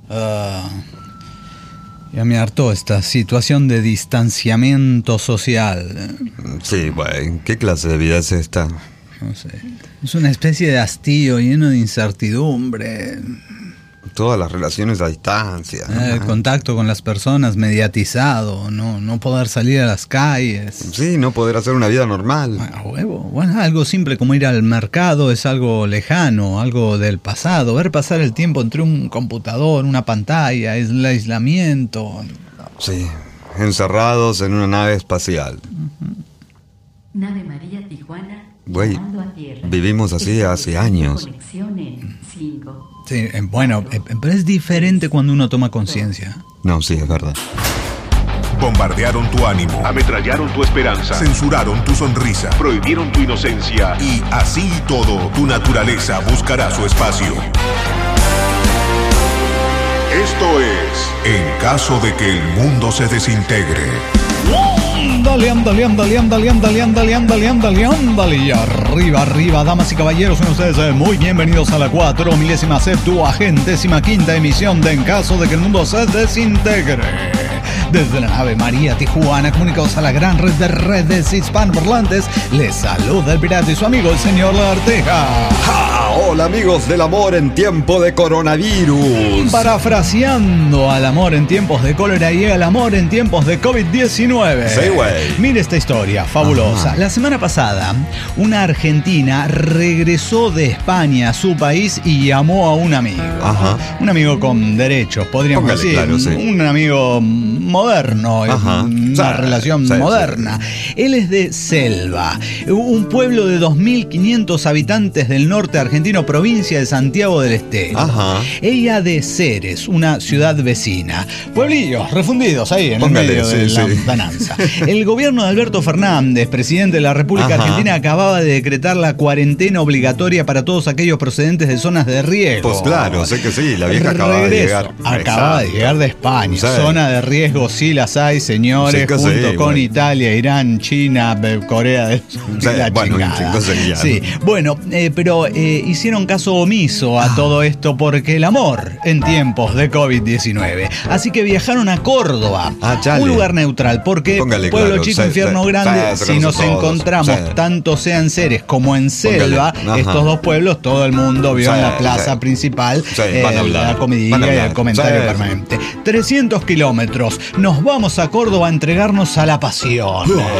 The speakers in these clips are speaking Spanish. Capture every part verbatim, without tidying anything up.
Uh, ya me hartó esta situación de distanciamiento social. Sí, güey, ¿qué clase de vida es esta? No sé. Es una especie de hastío lleno de incertidumbre. Todas las relaciones a distancia. Eh, el contacto con las personas mediatizado, no, no poder salir a las calles. Sí, no poder hacer una vida normal. A huevo. Bueno, algo simple como ir al mercado es algo lejano, algo del pasado. Ver pasar el tiempo entre un computador, una pantalla, es el aislamiento. Sí, encerrados en una nave espacial. Uh-huh. Nave María Tijuana. Güey, vivimos así hace años. Conexión en cinco. Sí, bueno, pero es diferente cuando uno toma conciencia. No, sí, es verdad. Bombardearon tu ánimo, ametrallaron tu esperanza, censuraron tu sonrisa, prohibieron tu inocencia. Y así y todo, tu naturaleza buscará su espacio. Esto es En caso de que el mundo se desintegre. Ándale, ándale, ándale, ándale, ándale, ándale, ándale, ándale, ándale. Y arriba, arriba, damas y caballeros, son ustedes muy bienvenidos a la cuatro milésima septuagentésima quinta emisión de En caso de que el mundo se desintegre. Desde la nave María Tijuana, comunicados a la gran red de redes hispanoparlantes, les saluda el pirata y su amigo, el señor Larteja. ¡Ja! Hola, amigos del amor en tiempo de coronavirus. Parafraseando al amor en tiempos de cólera y al amor en tiempos de covid diecinueve. Sí, güey. Mire esta historia, fabulosa. Ajá. La semana pasada, una argentina regresó de España a su país y llamó a un amigo. Ajá. Un amigo con derechos, podríamos Póngale, decir. Claro, sí. Un amigo moderno, Ajá. una sí, relación sí, moderna. Sí. Él es de Selva, un pueblo de dos mil quinientos habitantes del norte argentino, provincia de Santiago del Estero. Ajá. Ella de Ceres, una ciudad vecina. Pueblillos refundidos ahí en Póngale, el medio sí, de la sí. dananza. El gobierno de Alberto Fernández, presidente de la República Ajá. Argentina, acababa de decretar la cuarentena obligatoria para todos aquellos procedentes de zonas de riesgo. Pues claro, sé que sí, la vieja acababa de llegar. Acaba de llegar de España. Sí. Zona de riesgo sí las hay, señores, sí, junto sí, con bueno. Italia, Irán, China, Corea del Sur. Sí, la bueno, sí, bueno, eh, pero eh, hicieron caso omiso a ah. todo esto porque el amor en tiempos de covid diecinueve. Así que viajaron a Córdoba, ah, un lugar neutral, porque Póngale, pueblo claro, chico, se, infierno se, grande, se, si nos todos, encontramos, se. tanto sea en Ceres como en Selva, estos dos pueblos, todo el mundo vio se, en la plaza se. principal se. Eh, la comidilla y el comentario se. permanente. trescientos kilómetros, nos vamos a Córdoba a entregarnos a la pasión, uh.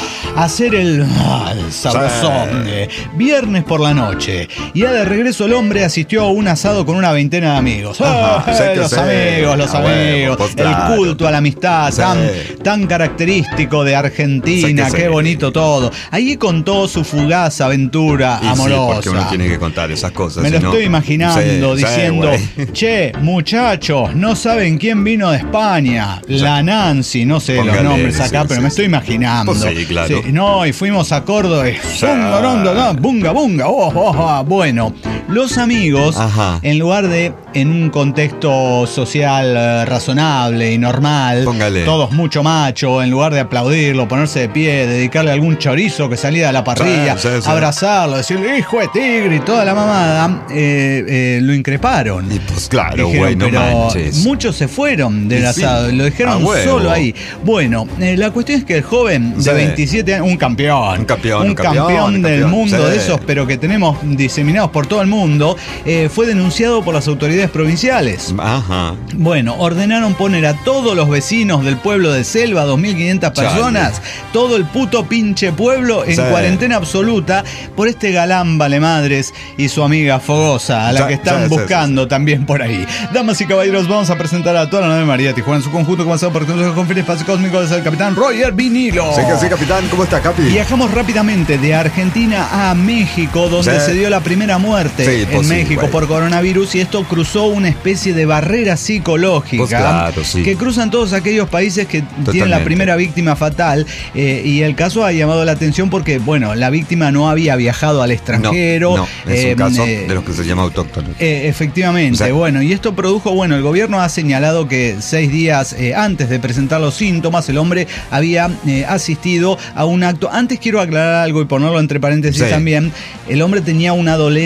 a hacer el, ah, el sabrosón. Sí. Viernes por la noche, ya de regreso el hombre asistió a un asado con una veintena de amigos. Ajá, ah, los amigos, los ah, amigos, bueno, pues, claro. El culto a la amistad, sí. tan, tan característico de Argentina, sí qué sí. bonito todo. Ahí contó su fugaz aventura y amorosa. Sí, porque uno tiene que contar esas cosas. Me lo no, estoy imaginando sí, diciendo, sí, che, muchachos, no saben quién vino de España. La Nancy, no sé Póngale, los nombres acá, sí, pero sí, me estoy imaginando. Pues sí, claro. Sí, no, y fuimos a Córdoba y sí. bunga, bunga, oh, oh, oh. Bueno, los amigos, Ajá. en lugar de en un contexto social eh, razonable y normal, Póngale. todos mucho macho, en lugar de aplaudirlo, ponerse de pie, dedicarle algún chorizo que salía de la parrilla, sí, sí, sí. abrazarlo, decirle hijo de tigre y toda la mamada, eh, eh, lo increparon. Y pues claro, güey, no manches. Muchos se fueron del y asado, sí. lo dejaron ah, solo ahí. Bueno, eh, la cuestión es que el joven de sí. veintisiete años, un campeón, un campeón, un un campeón, campeón del campeón, mundo sí. de esos, pero que tenemos diseminados por todo el mundo, eh, fue denunciado por las autoridades provinciales. Ajá. Bueno, ordenaron poner a todos los vecinos del pueblo de Selva, dos mil quinientas personas, Chale. todo el puto pinche pueblo en sí. cuarentena absoluta por este galán valemadres y su amiga fogosa, a la sí, que están sí, buscando sí, sí. también por ahí. Damas y caballeros, vamos a presentar a toda la nave María Tijuana en su conjunto, comenzado por el conferir espacio cósmico desde el capitán Roger Vinilo. Sí, que sí, capitán, ¿cómo está, capi? Viajamos rápidamente de Argentina a México, donde sí. se dio la primera muerte sí, en pues México sí, por coronavirus, y esto cruzó una especie de barrera psicológica pues claro, sí. que cruzan todos aquellos países que Totalmente. tienen la primera víctima fatal, eh, y el caso ha llamado la atención porque, bueno, la víctima no había viajado al extranjero. No, no es eh, un caso eh, de los que se llama autóctono. Eh, efectivamente, o sea, bueno, y esto produjo, bueno, el gobierno ha señalado que seis días eh, antes de presentar los síntomas, el hombre había eh, asistido a un acto. Antes quiero aclarar algo y ponerlo entre paréntesis sí. también. El hombre tenía una dolencia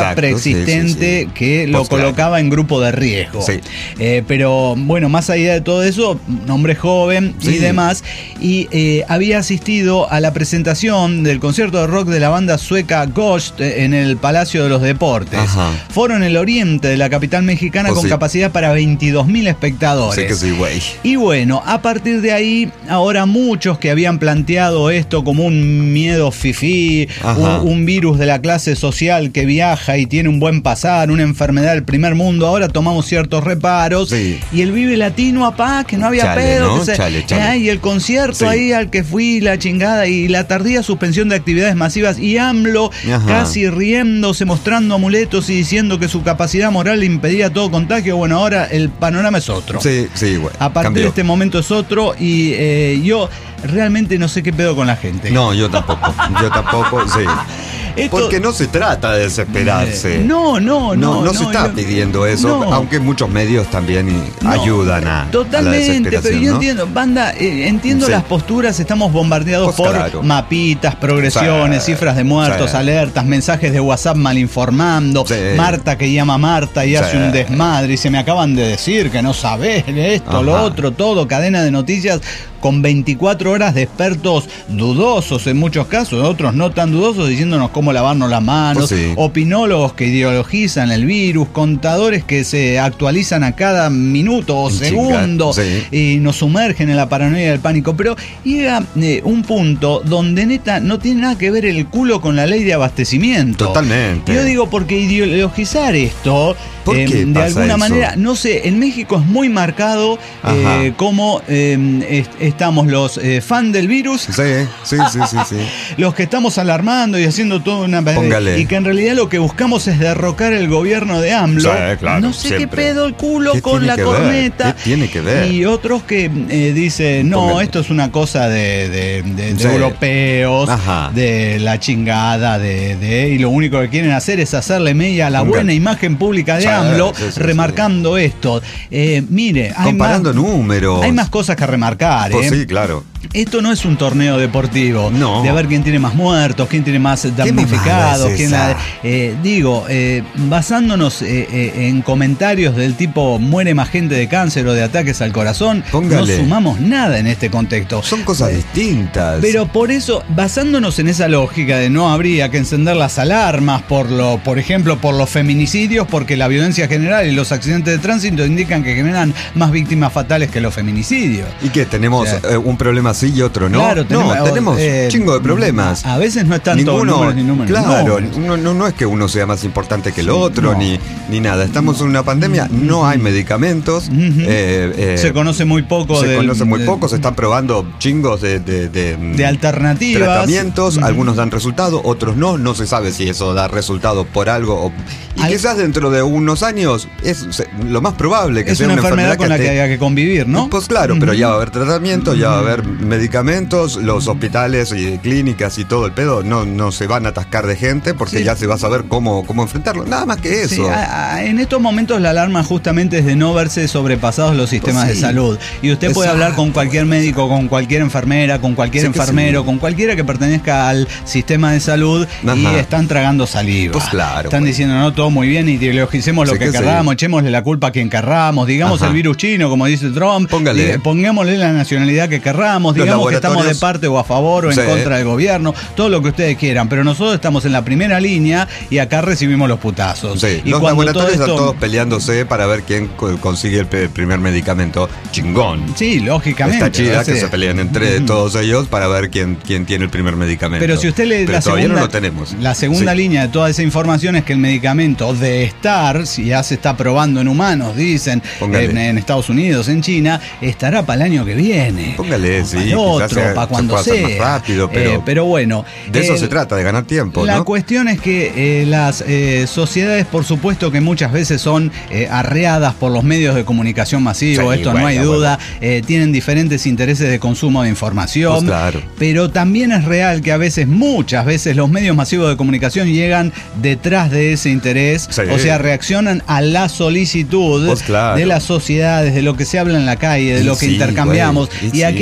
Exacto, preexistente sí, sí, sí. que lo Post colocaba claro. en grupo de riesgo. Sí. Eh, pero bueno, más allá de todo eso, un hombre joven sí. y demás, y eh, había asistido a la presentación del concierto de rock de la banda sueca Ghost en el Palacio de los Deportes. Ajá. Foro en el oriente de la capital mexicana pues con sí. capacidad para veintidós mil espectadores. Sí que sí, güey. Y bueno, a partir de ahí, ahora muchos que habían planteado esto como un miedo fifí, un, un virus de la clase social que viaja y tiene un buen pasar, una enfermedad del primer mundo, ahora tomamos ciertos reparos. Sí. Y el Vive Latino, apá, que no había chale, pedo. ¿no? Que se, chale, chale. Eh, y el concierto sí. ahí al que fui, la chingada, y la tardía suspensión de actividades masivas, y AMLO Ajá. casi riéndose, mostrando amuletos y diciendo que su capacidad moral le impedía todo contagio. Bueno, ahora el panorama es otro. Sí, sí, güey. A partir Cambió. de este momento es otro, y eh, yo realmente no sé qué pedo con la gente. No, yo tampoco. Yo tampoco, sí. Esto, porque no se trata de desesperarse. No, no, no. No, no, no se está yo, pidiendo eso, no. aunque muchos medios también no, ayudan a, totalmente, a la desesperación. Pero yo ¿no? entiendo, banda, eh, entiendo sí. las posturas, estamos bombardeados pues por claro. mapitas, progresiones, sí. cifras de muertos, sí. alertas, mensajes de WhatsApp malinformando, sí. Marta que llama a Marta y sí. hace un desmadre y se me acaban de decir que no sabés esto, Ajá. lo otro, todo, cadena de noticias con veinticuatro horas de expertos dudosos en muchos casos, otros no tan dudosos, diciéndonos cómo lavarnos las manos, pues sí. opinólogos que ideologizan el virus, contadores que se actualizan a cada minuto o segundo sí. y nos sumergen en la paranoia y el pánico. Pero llega eh, un punto donde neta no tiene nada que ver el culo con la ley de abastecimiento. Totalmente. Yo digo, porque ideologizar esto eh, de alguna eso? manera, no sé, en México es muy marcado eh, como eh, est estamos los eh, fans del virus. Sí, sí, sí, sí, sí. Los que estamos alarmando y haciendo toda una... Póngale. Y que en realidad lo que buscamos es derrocar el gobierno de AMLO. Sí, claro, no sé siempre. qué pedo el culo con la corneta. ¿Qué tiene que ver? Y otros que eh, dicen, no, Póngale. esto es una cosa de, de, de, de sí. europeos, Ajá. de la chingada, de, de... Y lo único que quieren hacer es hacerle media a la Póngale. buena imagen pública de sí, AMLO, sí, sí, remarcando sí. esto. Eh, mire, hay Comparando más, números. Hay más cosas que remarcar. Pues eh. sí, claro. Esto no es un torneo deportivo no. de ver quién tiene más muertos, quién tiene más damnificados, quién la, eh, digo, eh, basándonos eh, eh, en comentarios del tipo muere más gente de cáncer o de ataques al corazón, Póngale. no sumamos nada en este contexto. Son cosas eh, distintas. Pero por eso, basándonos en esa lógica de no habría que encender las alarmas por lo, por ejemplo, por los feminicidios, porque la violencia general y los accidentes de tránsito indican que generan más víctimas fatales que los feminicidios. ¿Y qué? Tenemos o sea, eh, un problema así y otro no. Claro, tenemos, no, tenemos eh, un chingo de problemas. A veces no es tanto Ninguno, números ni números. Claro, no. No, no, no es que uno sea más importante que el sí, otro, no. ni, ni nada. Estamos en una pandemia, no hay medicamentos. Uh-huh. eh, eh, se conoce muy poco. Se del, conoce muy del, poco, se están probando chingos de, de, de, de alternativas. Tratamientos, uh-huh. algunos dan resultado, otros no. No se sabe si eso da resultado por algo. O, y Al, quizás dentro de unos años es lo más probable que es sea una, una enfermedad, enfermedad con la que haya que convivir, ¿no? Pues claro, uh-huh. pero ya va a haber tratamiento, ya va a haber medicamentos, los hospitales y clínicas y todo el pedo no, no se van a atascar de gente porque sí. ya se va a saber cómo, cómo enfrentarlo. Nada más que eso. Sí, a, a, en estos momentos la alarma justamente es de no verse sobrepasados los sistemas pues sí. de salud. Y usted Exacto. puede hablar con cualquier médico, con cualquier enfermera, con cualquier sí enfermero, sí. con cualquiera que pertenezca al sistema de salud Ajá. y están tragando saliva. Pues claro. Están pues. diciendo, no, todo muy bien, ideologicemos lo sí que, que querramos, sí. echémosle la culpa a quien querramos, digamos Ajá. el virus chino, como dice Trump, Póngale. pongámosle la nacionalidad que querramos, los digamos que estamos de parte o a favor o en sí. contra del gobierno, todo lo que ustedes quieran, pero nosotros estamos en la primera línea y acá recibimos los putazos. Sí. Y los cuando laboratorios todo esto... están todos peleándose para ver quién consigue el primer medicamento. Chingón. Sí, lógicamente. Está chida que se pelean entre mm. todos ellos para ver quién, quién tiene el primer medicamento. Pero si usted le pero la todavía segunda, no lo tenemos. La segunda sí. línea de toda esa información es que el medicamento de estar, si ya se está probando en humanos, dicen, en, en Estados Unidos, en China, estará para el año que viene. Póngale, sí. Para otro, sea, para cuando se sea. Más rápido, pero, eh, pero bueno. De eso eh, se trata, de ganar tiempo, La ¿no? cuestión es que eh, las eh, sociedades, por supuesto que muchas veces son eh, arreadas por los medios de comunicación masivos, sí, esto bueno, no hay duda, bueno. eh, tienen diferentes intereses de consumo de información, pues claro. pero también es real que a veces, muchas veces, los medios masivos de comunicación llegan detrás de ese interés, sí. o sea, reaccionan a la solicitud pues claro. de las sociedades, de lo que se habla en la calle, de lo que sí, intercambiamos, güey, y a sí. quien en caso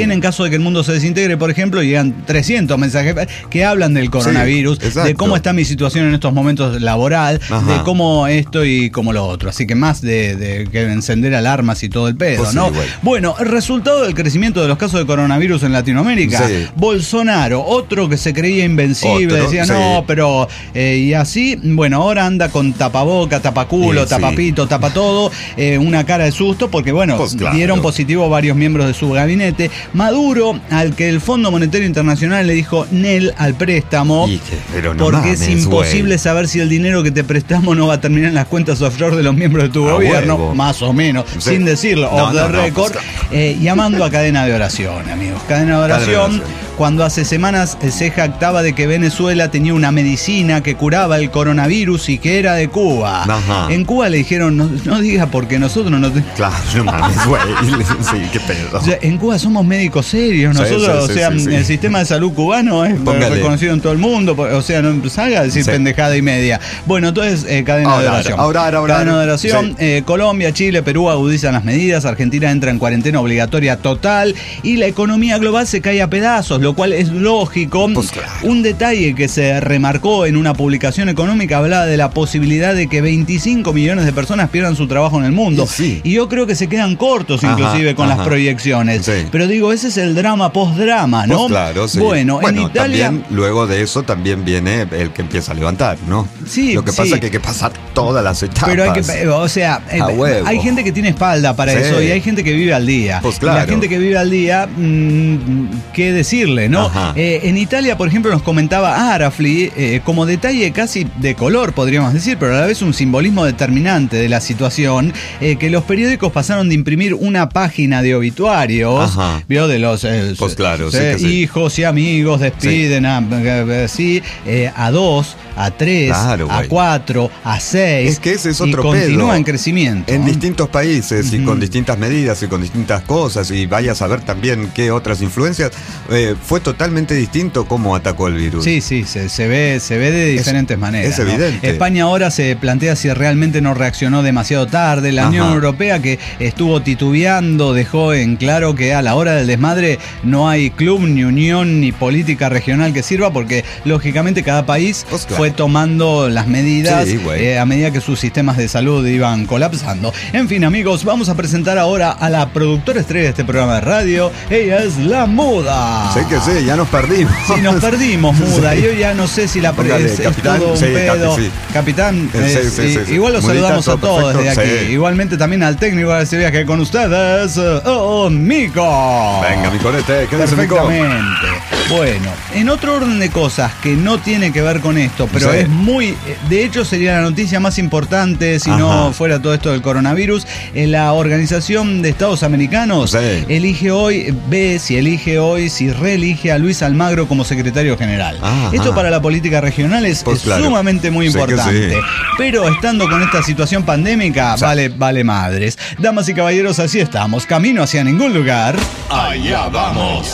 de que el mundo se desintegre, por ejemplo, llegan trescientos mensajes que hablan del coronavirus, sí, de cómo está mi situación en estos momentos laboral, Ajá. de cómo esto y cómo lo otro. Así que más de, de que encender alarmas y todo el pedo, pues ¿no? Sí, bueno. bueno, el resultado del crecimiento de los casos de coronavirus en Latinoamérica, sí. Bolsonaro, otro que se creía invencible, otro, decía, sí. no, pero... Eh, y así, bueno, ahora anda con tapaboca, tapaculo, sí, tapapito, sí. tapa todo, eh, una cara de susto, porque bueno, pues claro. dieron positivo varios miembros de su gabinete. Maduro, al que el Fondo Monetario Internacional le dijo Nel al préstamo, que, pero no porque mames, es imposible wey. saber si el dinero que te prestamos no va a terminar en las cuentas offshore de los miembros de tu ah, gobierno, huevo. más o menos, sí. sin decirlo, no, off the no, record, no, pues, eh, llamando a cadena de oración, amigos. Cadena de oración, cadena de oración. Cuando hace semanas se jactaba de que Venezuela tenía una medicina que curaba el coronavirus y que era de Cuba. Ajá. En Cuba le dijeron, no, no diga porque nosotros no tenemos... Claro, no mames, güey. Sí, qué pedo. O sea, en Cuba somos médicos serios, nosotros, sí, sí, o sea, sí, sí, sí. el sistema de salud cubano es Póngale. reconocido en todo el mundo, o sea, no salga a decir sí. pendejada y media. Bueno, entonces, eh, cadena ahora, de oración. Ahora, ahora, ahora. Cadena de oración, sí. eh, Colombia, Chile, Perú agudizan las medidas, Argentina entra en cuarentena obligatoria total y la economía global se cae a pedazos, lo cual es lógico. Pues claro. Un detalle que se remarcó en una publicación económica hablaba de la posibilidad de que veinticinco millones de personas pierdan su trabajo en el mundo. Sí. Y yo creo que se quedan cortos inclusive ajá, con ajá. las proyecciones. Sí. Pero digo, ese es el drama post-drama, ¿no? Pues claro, sí. Bueno, bueno, en Italia... También, luego de eso también viene el que empieza a levantar, ¿no? Sí, Lo que sí. pasa es que hay que pasar todas las etapas. Pero hay que, o sea, hay gente que tiene espalda para sí. eso y hay gente que vive al día. Pues claro. Y la gente que vive al día, mmm, ¿qué decirle, no? Eh, en Italia, por ejemplo, nos comentaba Arafli, eh, como detalle casi de color, podríamos decir, pero a la vez un simbolismo determinante de la situación, eh, que los periódicos pasaron de imprimir una página de obituarios, Ajá. ¿vio? De los eh, pues claro, eh, sí hijos sí. y amigos despiden sí. a, sí, eh, a dos, a tres, claro, a cuatro, a seis. Es que ese es otro y continúa pedo. en crecimiento. En ¿no? distintos países y uh-huh. con distintas medidas y con distintas cosas, y vaya a saber también qué otras influencias, eh, fue totalmente distinto cómo atacó el virus. Sí, sí, se, se ve, se ve de diferentes es, maneras. Es evidente. ¿no? España ahora se plantea si realmente no reaccionó demasiado tarde. La Ajá. Unión Europea, que estuvo titubeando, dejó en claro que a la hora del desmadre no hay club, ni unión, ni política regional que sirva, porque lógicamente cada país pues claro. fue tomando las medidas sí, eh, a medida que sus sistemas de salud iban colapsando. En fin, amigos, vamos a presentar ahora a la productora estrella de este programa de radio. Ella es la Muda. Sí que sí, ya nos perdimos. Sí, nos perdimos, Muda. Sí. Yo ya no sé si la Póngale, es, capitán, es todo un sí, pedo. capi, sí. Capitán, sí, eh, sí, sí, sí. igual los Mudita, saludamos a todos perfecto, desde aquí. Sí. Igualmente también al técnico de este viaje con ustedes, oh, Mico. Venga, mi conete, ¿qué dice Mico? Perfectamente. Bueno, en otro orden de cosas que no tiene que ver con esto, pero sí. es muy... De hecho, sería la noticia más importante si Ajá. no fuera todo esto del coronavirus. La Organización de Estados Americanos sí. elige hoy, ve si elige hoy, si reelige a Luis Almagro como secretario general. Ajá. Esto para la política regional es, pues es claro. sumamente muy sí importante. Sí. Pero estando con esta situación pandémica, o sea, vale, vale madres. Damas y caballeros, así estamos. Camino hacia ningún lugar. Allá vamos.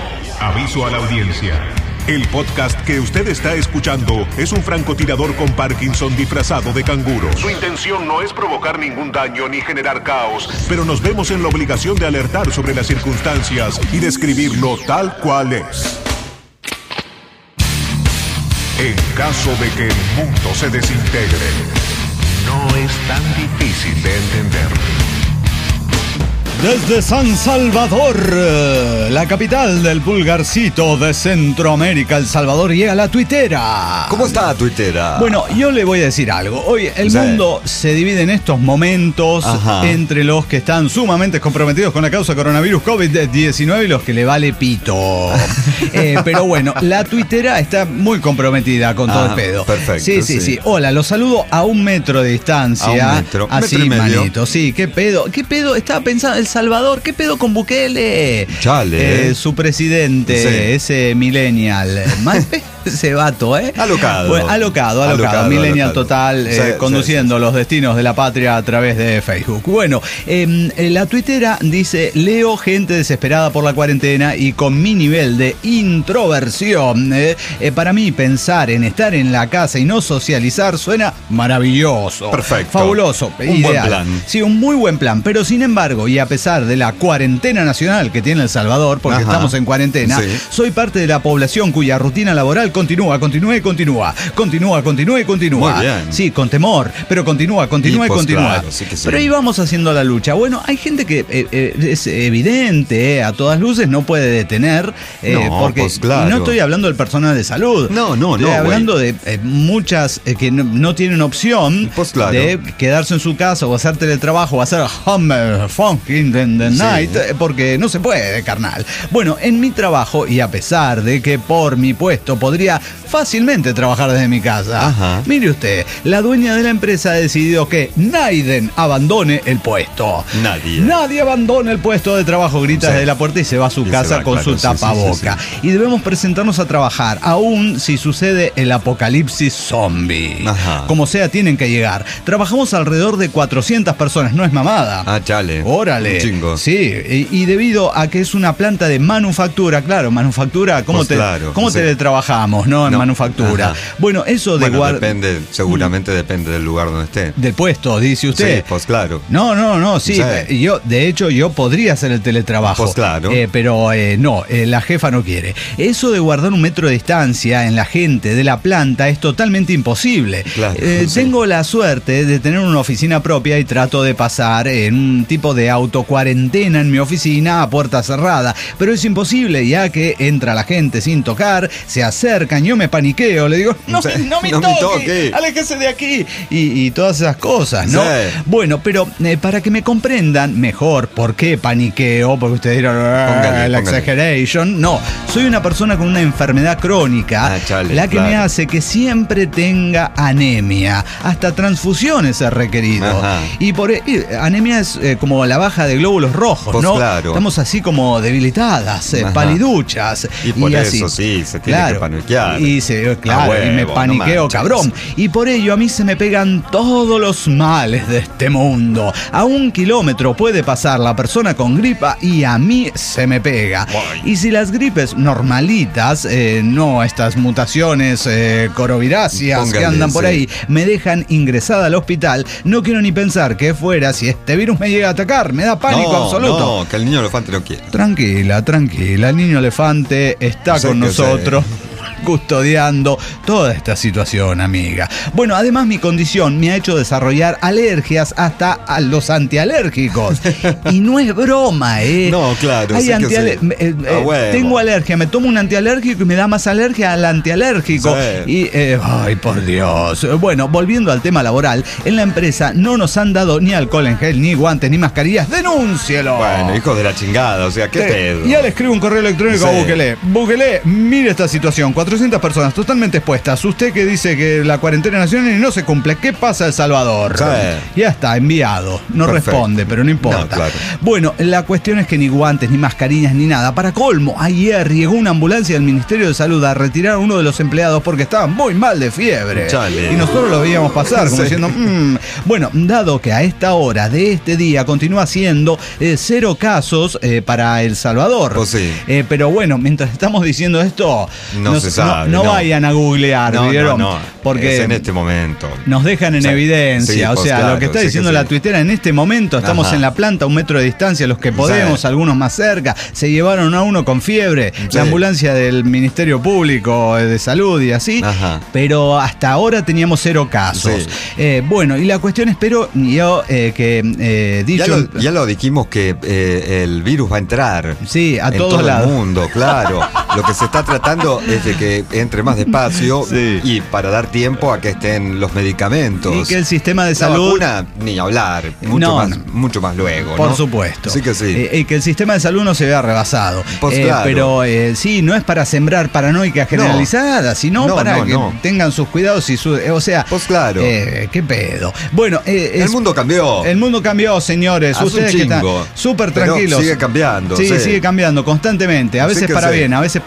Aviso a la audiencia. El podcast que usted está escuchando es un francotirador con Parkinson disfrazado de canguro. Su intención no es provocar ningún daño ni generar caos, pero nos vemos en la obligación de alertar sobre las circunstancias y describirlo tal cual es. En caso de que el mundo se desintegre, no es tan difícil de entender. Desde San Salvador, la capital del pulgarcito de Centroamérica, El Salvador, llega la tuitera. ¿Cómo está tuitera? Bueno, yo le voy a decir algo. Hoy el sí. mundo se divide en estos momentos Ajá. entre los que están sumamente comprometidos con la causa coronavirus COVID diecinueve y los que le vale pito. eh, pero bueno, la tuitera está muy comprometida con ah, todo el pedo. Perfecto. Sí, sí, sí, sí. Hola, los saludo a un metro de distancia. A un metro. Así, metro y medio. manito. Sí, qué pedo. ¿Qué pedo? Estaba pensando, El Salvador, ¿qué pedo con Bukele? Chale. Eh, su presidente, sí. ese millennial. Más ese vato, ¿eh? Alocado. Bueno, alocado, alocado. alocado millennial alocado. Total, eh, sí, conduciendo sí, sí. los destinos de la patria a través de Facebook. Bueno, eh, la tuitera dice: leo gente desesperada por la cuarentena y con mi nivel de introversión. Eh, eh, para mí, pensar en estar en la casa y no socializar suena maravilloso. Perfecto. Fabuloso. Un ideal. buen plan. Sí, un muy buen plan. Pero sin embargo, y a pesar pesar de la cuarentena nacional que tiene El Salvador, porque Ajá. estamos en cuarentena, sí. soy parte de la población cuya rutina laboral continúa, continúa y continúa. Continúa, continúa y continúa. Muy bien. Sí, con temor, pero continúa, continúa y, y pues continúa. Claro, sí que sí. Pero ahí vamos haciendo la lucha. Bueno, hay gente que eh, eh, es evidente, eh, a todas luces, no puede detener, eh, no, porque pues claro. no estoy hablando del personal de salud. No, no, estoy no. Estoy hablando güey. de eh, muchas eh, que no, no tienen opción pues claro. de quedarse en su casa o hacer teletrabajo o hacer home funking in the night, sí. porque no se puede, carnal. Bueno, en mi trabajo, y a pesar de que por mi puesto podría fácilmente trabajar desde mi casa, Ajá. mire usted, la dueña de la empresa ha decidido que nadie abandone el puesto. Nadie. Nadie abandona el puesto de trabajo, grita sí. desde la puerta y se va a su y casa va, con claro, su tapaboca. Sí, sí, sí. Y debemos presentarnos a trabajar, aún si sucede el apocalipsis zombie. Ajá. Como sea, tienen que llegar. Trabajamos alrededor de cuatrocientas personas, no es mamada. Ah, chale. Órale. Un chingo. Sí, y, y debido a que es una planta de manufactura, claro, manufactura, ¿cómo, pues te, claro, ¿cómo sí. teletrabajamos, no? En no. manufactura. Ajá. Bueno, eso de bueno, guardar. Depende, seguramente mm. depende del lugar donde esté. Del puesto, dice usted. Sí, pues claro. No, no, no, sí. sí. Yo, de hecho, yo podría hacer el teletrabajo. Pues claro. Eh, pero eh, no, eh, la jefa no quiere. Eso de guardar un metro de distancia en la gente de la planta es totalmente imposible. Claro, eh, sí. Tengo la suerte de tener una oficina propia y trato de pasar en un tipo de autocuarentena en mi oficina a puerta cerrada. Pero es imposible, ya que entra la gente sin tocar, se acercan, yo me paniqueo, le digo, no, sí, no me no toque, me toque, aléjese de aquí. Y, y todas esas cosas, ¿no? Sí. Bueno, pero eh, para que me comprendan mejor por qué paniqueo, porque ustedes dirán, póngale, la póngale. exaggeration. No, soy una persona con una enfermedad crónica, ah, chale, la que claro. me hace que siempre tenga anemia. Hasta transfusiones he requerido. Ajá. Y por y, anemia es eh, como la baja de glóbulos rojos, pues ¿no? Claro. Estamos así como debilitadas, eh, paliduchas. Y por y eso así. sí, se tiene claro. que paniquear. Y se, claro, huevo, y me paniqueo, no cabrón. Y por ello a mí se me pegan todos los males de este mundo. A un kilómetro puede pasar la persona con gripa y a mí se me pega. Boy. Y si las gripes normalitas, eh, no estas mutaciones eh, coroviráceas Póngale, que andan por sí. ahí, me dejan ingresada al hospital, no quiero ni pensar que fuera si este virus me llega a atacar. Me da pánico no, absoluto. No, que el niño elefante lo quiere. Tranquila, tranquila. El niño elefante está no sé con nosotros. Sé. Custodiando toda esta situación, amiga. Bueno, además mi condición me ha hecho desarrollar alergias hasta a los antialérgicos. Y no es broma, ¿eh? No, claro. Hay sí antialer- sí. eh, eh, ah, tengo alergia, me tomo un antialérgico y me da más alergia al antialérgico. Sí. Y, eh, ay, por Dios. Bueno, volviendo al tema laboral, en la empresa no nos han dado ni alcohol en gel, ni guantes, ni mascarillas. ¡Denúncielo! Bueno, hijos de la chingada, o sea, ¿qué sí. pedo? Ya le escribo un correo electrónico sí. a Bukele. Bukele, mire esta situación. cuatrocientas personas totalmente expuestas. Usted que dice que la cuarentena nacional no se cumple. ¿Qué pasa en El Salvador? Sí. Ya está, enviado. No Perfecto. responde, pero no importa. No, claro. Bueno, la cuestión es que ni guantes, ni mascarillas, ni nada. Para colmo, ayer llegó una ambulancia del Ministerio de Salud a retirar a uno de los empleados porque estaba muy mal de fiebre. Chale. Y nosotros lo veíamos pasar como sí. diciendo, mmm. Bueno, dado que a esta hora de este día continúa siendo eh, cero casos eh, para El Salvador. Pues sí. eh, pero bueno, mientras estamos diciendo esto, no nos, se sabe. No, no, no vayan a googlear, no, ¿vieron? No, no. Porque es en este momento. Nos dejan en sí. evidencia. Sí, o sea, claro, lo que está diciendo sí que la sí. tuitera, en este momento estamos Ajá. en la planta a un metro de distancia, los que podemos, sí. algunos más cerca. Se llevaron a uno con fiebre, sí. la ambulancia del Ministerio Público de Salud y así. Ajá. Pero hasta ahora teníamos cero casos. Sí. Eh, bueno, y la cuestión, espero yo eh, que eh, dicho. Ya lo, ya lo dijimos que eh, el virus va a entrar. Sí, a en todos todo lados. el mundo, claro. Lo que se está tratando es de que entre más despacio sí. y para dar tiempo a que estén los medicamentos. Y que el sistema de la salud. Vacuna, ni hablar, mucho, no, más, no. mucho más luego. Por ¿no? supuesto. Sí que sí. Eh, y que el sistema de salud no se vea rebasado. Pues eh, claro. Pero eh, sí, no es para sembrar paranoia generalizada, no. sino no, para no, que no. tengan sus cuidados y su. Eh, o sea. Pues claro. Eh, ¿Qué pedo? Bueno, eh, el es, mundo cambió. El mundo cambió, señores. Hace Ustedes que están súper tranquilos. Sigue cambiando. Sí, sí, sigue cambiando constantemente. A veces sí para sí. bien, a veces para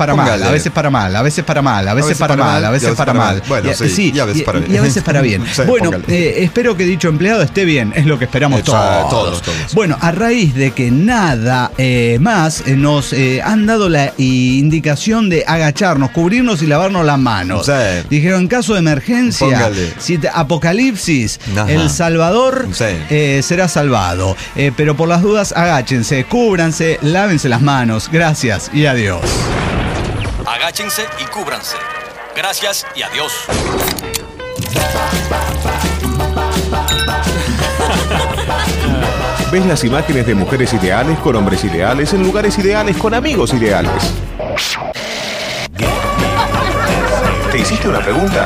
para Póngale. mal, a veces para mal, a veces para mal, a veces para mal, a veces para mal. Bueno, y, sí, sí, y a veces y, para bien. Y a veces para bien. Sí, bueno, póngale. eh, espero que dicho empleado esté bien, es lo que esperamos Eso, todos. todos, todos. Bueno, a raíz de que nada eh, más eh, nos eh, han dado la indicación de agacharnos, cubrirnos y lavarnos las manos. Sí. Dijeron, en caso de emergencia, Póngale. si te- apocalipsis, Ajá. El Salvador Sí. eh, será salvado. Eh, pero por las dudas, agáchense, cúbranse, lávense las manos. Gracias y adiós. Agáchense y cúbranse. Gracias y adiós. ¿Ves las imágenes de mujeres ideales con hombres ideales en lugares ideales con amigos ideales? ¿Te hiciste una pregunta?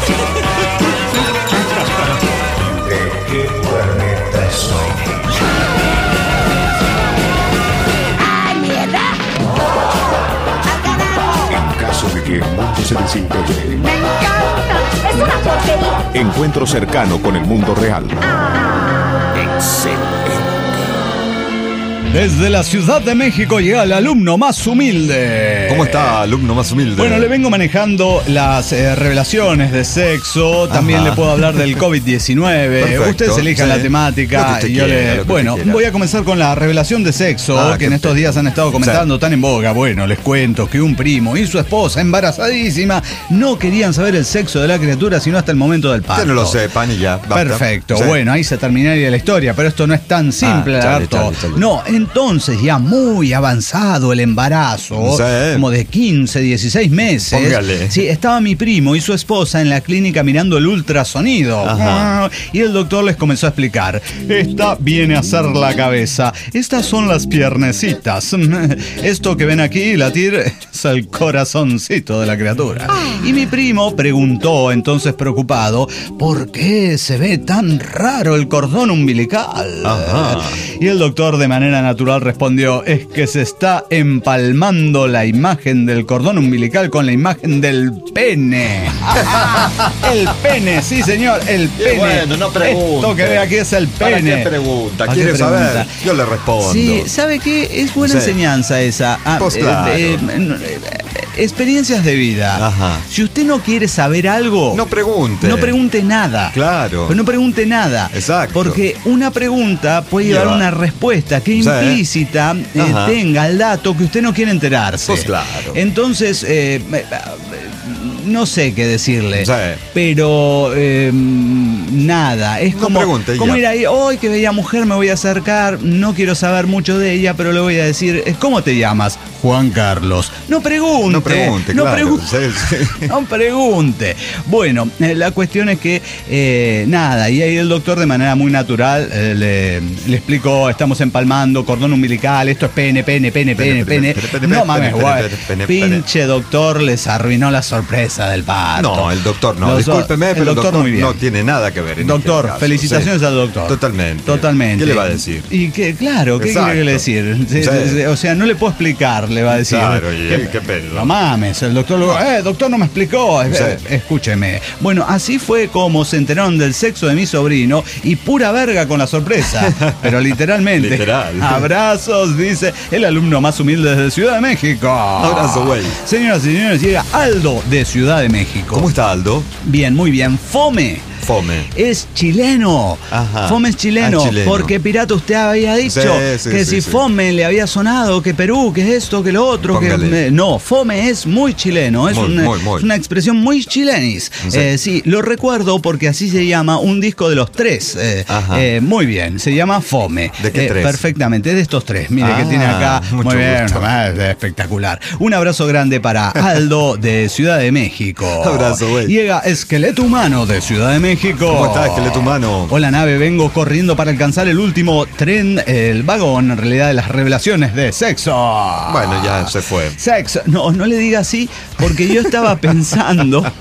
¿De qué planeta soy? En caso de que el mundo se desintegre. ¡Me encanta! ¡Es una porquería! Encuentro cercano con el mundo real. Desde la Ciudad de México llega el alumno más humilde. ¿Cómo está, alumno más humilde? Bueno, le vengo manejando las eh, revelaciones de sexo. También Ajá. le puedo hablar del COVID diecinueve. Perfecto, Ustedes elijan sí. la Lo temática. que usted y yo quiera, le- lo que bueno, usted quiera. voy a comenzar con la revelación de sexo Ah, que qué en estos pe- días han estado comentando tan en boga. Bueno, les cuento que un primo y su esposa, embarazadísima, no querían saber el sexo de la criatura sino hasta el momento del parto. Que no lo sepan y ya. basta. Perfecto, Sí. bueno, ahí se terminaría la historia, pero esto no es tan simple, Ah, chale, lagarto. chale, chale. No, entonces ya muy avanzado el embarazo, Sí. como de quince, dieciséis meses. Póngale. Sí, estaba mi primo y su esposa en la clínica mirando el ultrasonido. Ajá. Y el doctor les comenzó a explicar. Esta viene a ser la cabeza. Estas son las piernecitas. Esto que ven aquí latir es el corazoncito de la criatura. Y mi primo preguntó, entonces preocupado, ¿por qué se ve tan raro el cordón umbilical? Ajá. Y el doctor de manera natural respondió, es que se está empalmando la imagen del cordón umbilical con la imagen del pene. El pene, sí señor, el pene. bueno, no pregunte. Esto que ve aquí es el ¿Para pene. qué pregunta? ¿Para ¿Quiere qué saber? pregunta? Yo le respondo. Sí, ¿sabe qué? Es buena Sí. enseñanza esa. Ah, Pues eh, claro. eh, eh, eh, experiencias de vida. Ajá. Si usted no quiere saber algo, No pregunte. no pregunte nada. Claro. Pero no pregunte nada. Exacto. Porque una pregunta puede llevar Lleva. una respuesta que Sí. implícita eh, Ajá. tenga el dato que usted no quiere enterarse. Pues claro. Entonces, eh, eh, no sé qué decirle. Sí. Pero eh, nada. Es No como, pregunte, como ya. ir ahí, hoy que veía mujer me voy a acercar, no quiero saber mucho de ella, pero le voy a decir, ¿cómo te llamas? Juan Carlos. No pregunte. No pregunte, no claro. pregunte. Sí, sí. No pregunte. Bueno, eh, la cuestión es que, eh, nada, y ahí el doctor de manera muy natural eh, le, le explicó, estamos empalmando, cordón umbilical, esto es pene, pene, pene, pene, pene. Pene, pene, No pene, mames, pene, guay. pene, pene, pene. Pinche doctor les arruinó la sorpresa del parto. No, el doctor no. Los do- Discúlpeme, pero el doctor, muy bien. no tiene nada que ver en Doctor, este caso. felicitaciones Sí. al doctor. Totalmente. Totalmente. ¿Qué le va a decir? Y que, claro, ¿qué Exacto. quiere que le decir? Sí, Sí. sí, sí, o sea, no le puedo explicar, le va a decir. Claro, y- qué pedo. No mames, el doctor luego, eh, doctor no me explicó. Eh, Sí. eh, escúcheme. Bueno, así fue como se enteraron del sexo de mi sobrino y pura verga con la sorpresa. Pero literalmente. Literal. Abrazos, dice el alumno más humilde desde Ciudad de México. Abrazo, güey. Señoras y señores, llega Aldo de Ciudad de México. ¿Cómo está Aldo? Bien, muy bien. Fome. Fome. Es chileno. Ajá. Fome es chileno, Ah, chileno. porque Pirata usted había dicho Sí, sí, que sí, si sí. Fome le había sonado que Perú, que esto, que lo otro, que Póngale. no, Fome es muy chileno, es, Muy, un- muy, muy. es una expresión muy chilenis. Sí. Eh, sí, lo recuerdo porque así se llama un disco de los tres. Eh, Ajá. eh, muy bien, se llama Fome. ¿De qué Eh, tres? Perfectamente, de estos tres. Mire que Ah, tiene acá. mucho Muy bien, gusto. ah, espectacular. Un abrazo grande para Aldo de Ciudad de México. Abrazo, güey. Llega Esqueleto Humano de Ciudad de México. ¿Cómo está, Esqueleto Humano? Hola nave, vengo corriendo para alcanzar el último tren, el vagón en realidad de las revelaciones de sexo. Bueno, ya se fue. Sexo, no, no le diga así porque yo estaba pensando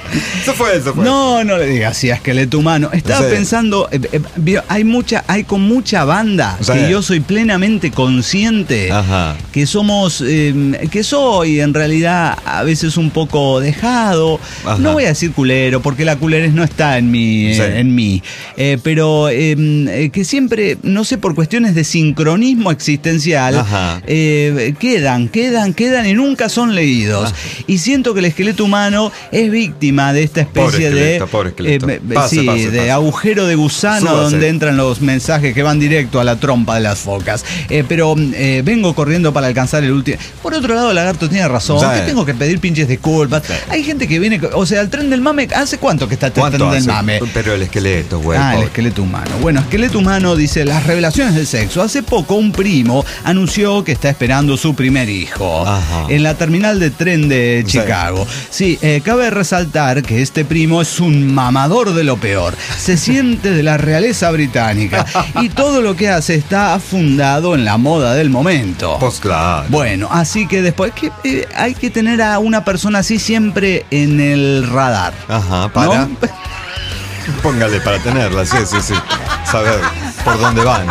Se fue, se fue. No, no le digas así a Esqueleto Humano. Estaba sí. pensando, eh, eh, hay mucha, hay con mucha banda sí. que yo soy plenamente consciente Ajá. que somos, eh, que soy en realidad a veces un poco dejado. Ajá. No voy a decir culero, porque la culerez no está en mí, sí. eh, en mí. Eh, pero eh, que siempre, no sé, por cuestiones de sincronismo existencial, eh, quedan, quedan, quedan y nunca son leídos. Ajá. Y siento que el Esqueleto Humano es víctima de esta especie pobre de, pobre esqueleto. Eh, pase, sí, pase, de pase. agujero de gusano. Súbase. Donde entran los mensajes que van directo a la trompa de las focas. Eh, pero eh, vengo corriendo para alcanzar el último. Por otro lado, Lagarto tiene razón. Sí. Que tengo que pedir pinches disculpas. Sí. Hay gente que viene, o sea, el tren del mame, ¿hace cuánto que está el tren del hace? mame? Pero el esqueleto, güey. Ah, pobre. El esqueleto humano. Bueno, Esqueleto Humano dice las revelaciones del sexo. Hace poco un primo anunció que está esperando su primer hijo. Ajá. En la terminal de tren de Chicago. Sí, sí eh, cabe resaltar que este primo es un mamador de lo peor. Se siente de la realeza británica y todo lo que hace está fundado en la moda del momento. Pues claro. Bueno, así que después que, eh, hay que tener a una persona así siempre en el radar. Ajá, para. ¿No? Póngale para tenerla, sí, sí, sí. Saber por dónde van.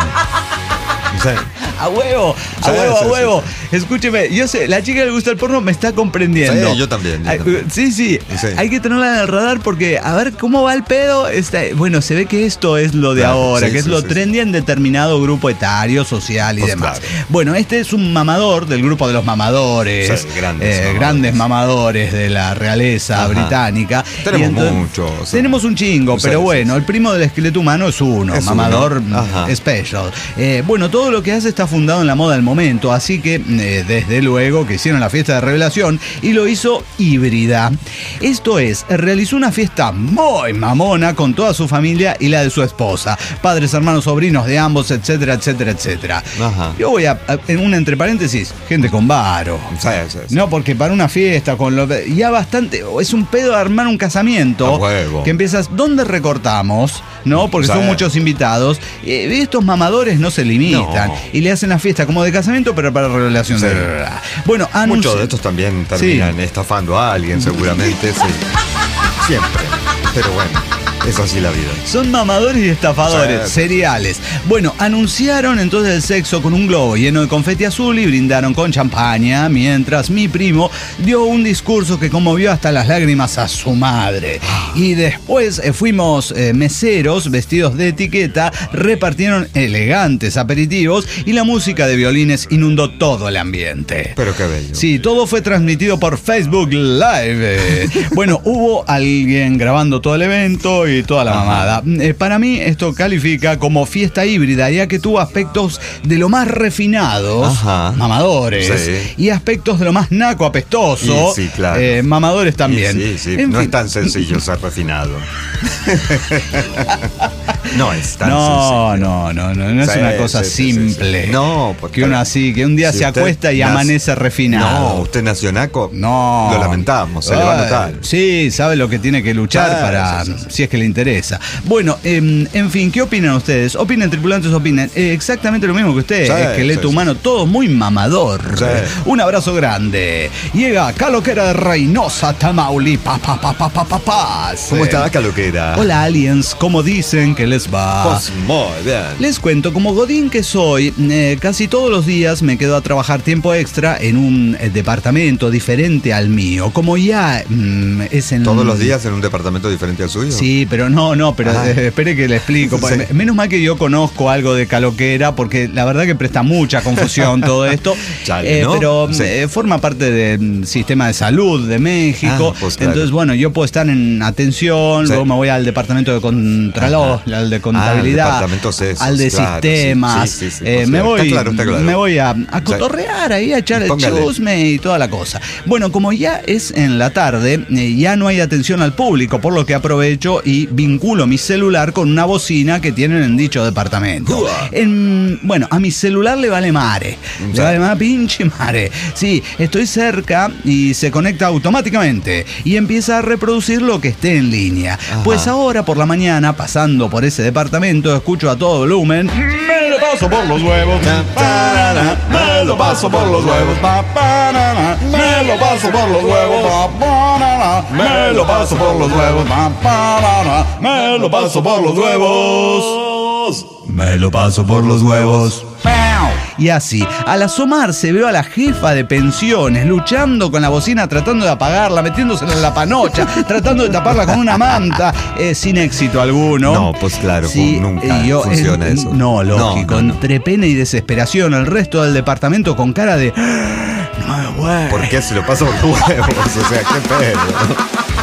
Sí. A huevo, a sí, huevo, sí, a huevo. Sí. Escúcheme, yo sé, la chica que le gusta el porno me está comprendiendo. Sí, yo también. Yo también. Sí, sí, sí, hay que tenerla en el radar porque a ver cómo va el pedo. Está, bueno, se ve que esto es lo de claro, ahora, sí, que es sí, lo sí, trendy sí. en determinado grupo etario, social y pues demás. Claro. Bueno, este es un mamador del grupo de los mamadores, sí, grandes, eh, mamadores. grandes mamadores de la realeza Ajá. británica. Tenemos entonces, muchos. O sea, tenemos un chingo, pero sí, bueno, sí. el primo del Esqueleto Humano es uno, es mamador uno. special. Eh, bueno, todo lo que hace está fundado en la moda del momento, así que eh, desde luego que hicieron la fiesta de revelación y lo hizo híbrida. Esto es, realizó una fiesta muy mamona con toda su familia y la de su esposa, padres, hermanos, sobrinos de ambos, etcétera, etcétera, etcétera. Ajá. Yo voy a, a, en un entre paréntesis, gente con varo. Sí, sí, sí. No, porque para una fiesta con lo, ya bastante, es un pedo armar un casamiento que empiezas, ¿dónde recortamos? No, porque sí. son muchos invitados. Eh, estos mamadores no se limitan no. y le hacen la fiesta como de casamiento, pero para revelación sí. de... Bueno, anuncio... Muchos de estos también terminan sí. estafando a alguien, seguramente. Sí. Siempre. Pero bueno. Es así la vida. Son mamadores y estafadores, sí. seriales. Bueno, anunciaron entonces el sexo con un globo lleno de confeti azul y brindaron con champaña, mientras mi primo dio un discurso que conmovió hasta las lágrimas a su madre. Y después eh, fuimos eh, meseros vestidos de etiqueta, repartieron elegantes aperitivos y la música de violines inundó todo el ambiente. Pero qué bello. Sí, todo fue transmitido por Facebook Live. Bueno, hubo alguien grabando todo el evento y toda la Ajá. mamada. Eh, para mí esto califica como fiesta híbrida, ya que tuvo aspectos de lo más refinados, Ajá. mamadores, sí. y aspectos de lo más naco, apestoso, sí, claro. eh, mamadores también. Sí, sí, no fin. es tan sencillo ser refinado. No es tan no, sencillo. No, no, no, no es sí, una cosa sí, simple. Sí, sí. No, porque que uno así, que un día si se acuesta y nace, amanece refinado. No, usted nació naco. No. Lo lamentamos, se Ay, le va a notar. Sí, sabe lo que tiene que luchar sí, para, sí, sí, sí. si es que le interesa. Bueno, eh, en fin, ¿qué opinan ustedes? Opinen, tripulantes, opinen. Eh, exactamente lo mismo que ustedes. Sí, Esqueleto sí, humano, sí. todo muy mamador. Sí. Un abrazo grande. Llega Caloquera de Reynosa, Tamaulipas. Pa, pa, pa, pa, pa, pa. ¿Cómo está Caloquera? Hola, aliens. ¿Cómo dicen que les va? Pues muy bien. Les cuento, como godín que soy, eh, casi todos los días me quedo a trabajar tiempo extra en un eh, departamento diferente al mío. Como ya mm, es en... ¿Todos los días en un departamento diferente al suyo? Sí, pero no, no, pero eh, espere que le explico. Sí. Menos mal que yo conozco algo de Caloquera, porque la verdad que presta mucha confusión todo esto. Chale, eh, ¿no? Pero sí. eh, forma parte del sistema de salud de México. Ah, pues claro. Entonces, bueno, yo puedo estar en atención, sí. luego me voy al departamento de Contralor, Ajá. al de contabilidad, ah, esos, al de claro, sistemas. Sí, sí, sí, sí, eh, me, voy, está claro, está claro. me voy a, a cotorrear ahí, a echar el Póngale. chusme y toda la cosa. Bueno, como ya es en la tarde, eh, ya no hay atención al público, por lo que aprovecho y vinculo mi celular con una bocina que tienen en dicho departamento. En, bueno, a mi celular le vale mare. Le vale mare, pinche mare. Sí, estoy cerca y se conecta automáticamente y empieza a reproducir lo que esté en línea. Ajá. Pues ahora por la mañana, pasando por ese departamento, escucho a todo volumen. Me lo paso por los huevos. Me lo paso por los huevos. Me lo paso por los huevos. Me lo paso por los huevos. Me lo paso por los huevos. Me lo paso por los huevos. Y así, al asomarse veo a la jefa de pensiones luchando con la bocina, tratando de apagarla, metiéndose en la panocha, tratando de taparla con una manta, eh, sin éxito alguno. No, pues claro, sí, nunca yo, funciona eh, eso. No, lógico, no, no, no. Entre pena y desesperación, el resto del departamento con cara de... No, güey. ¿Por qué se lo paso por los huevos? O sea, qué pedo.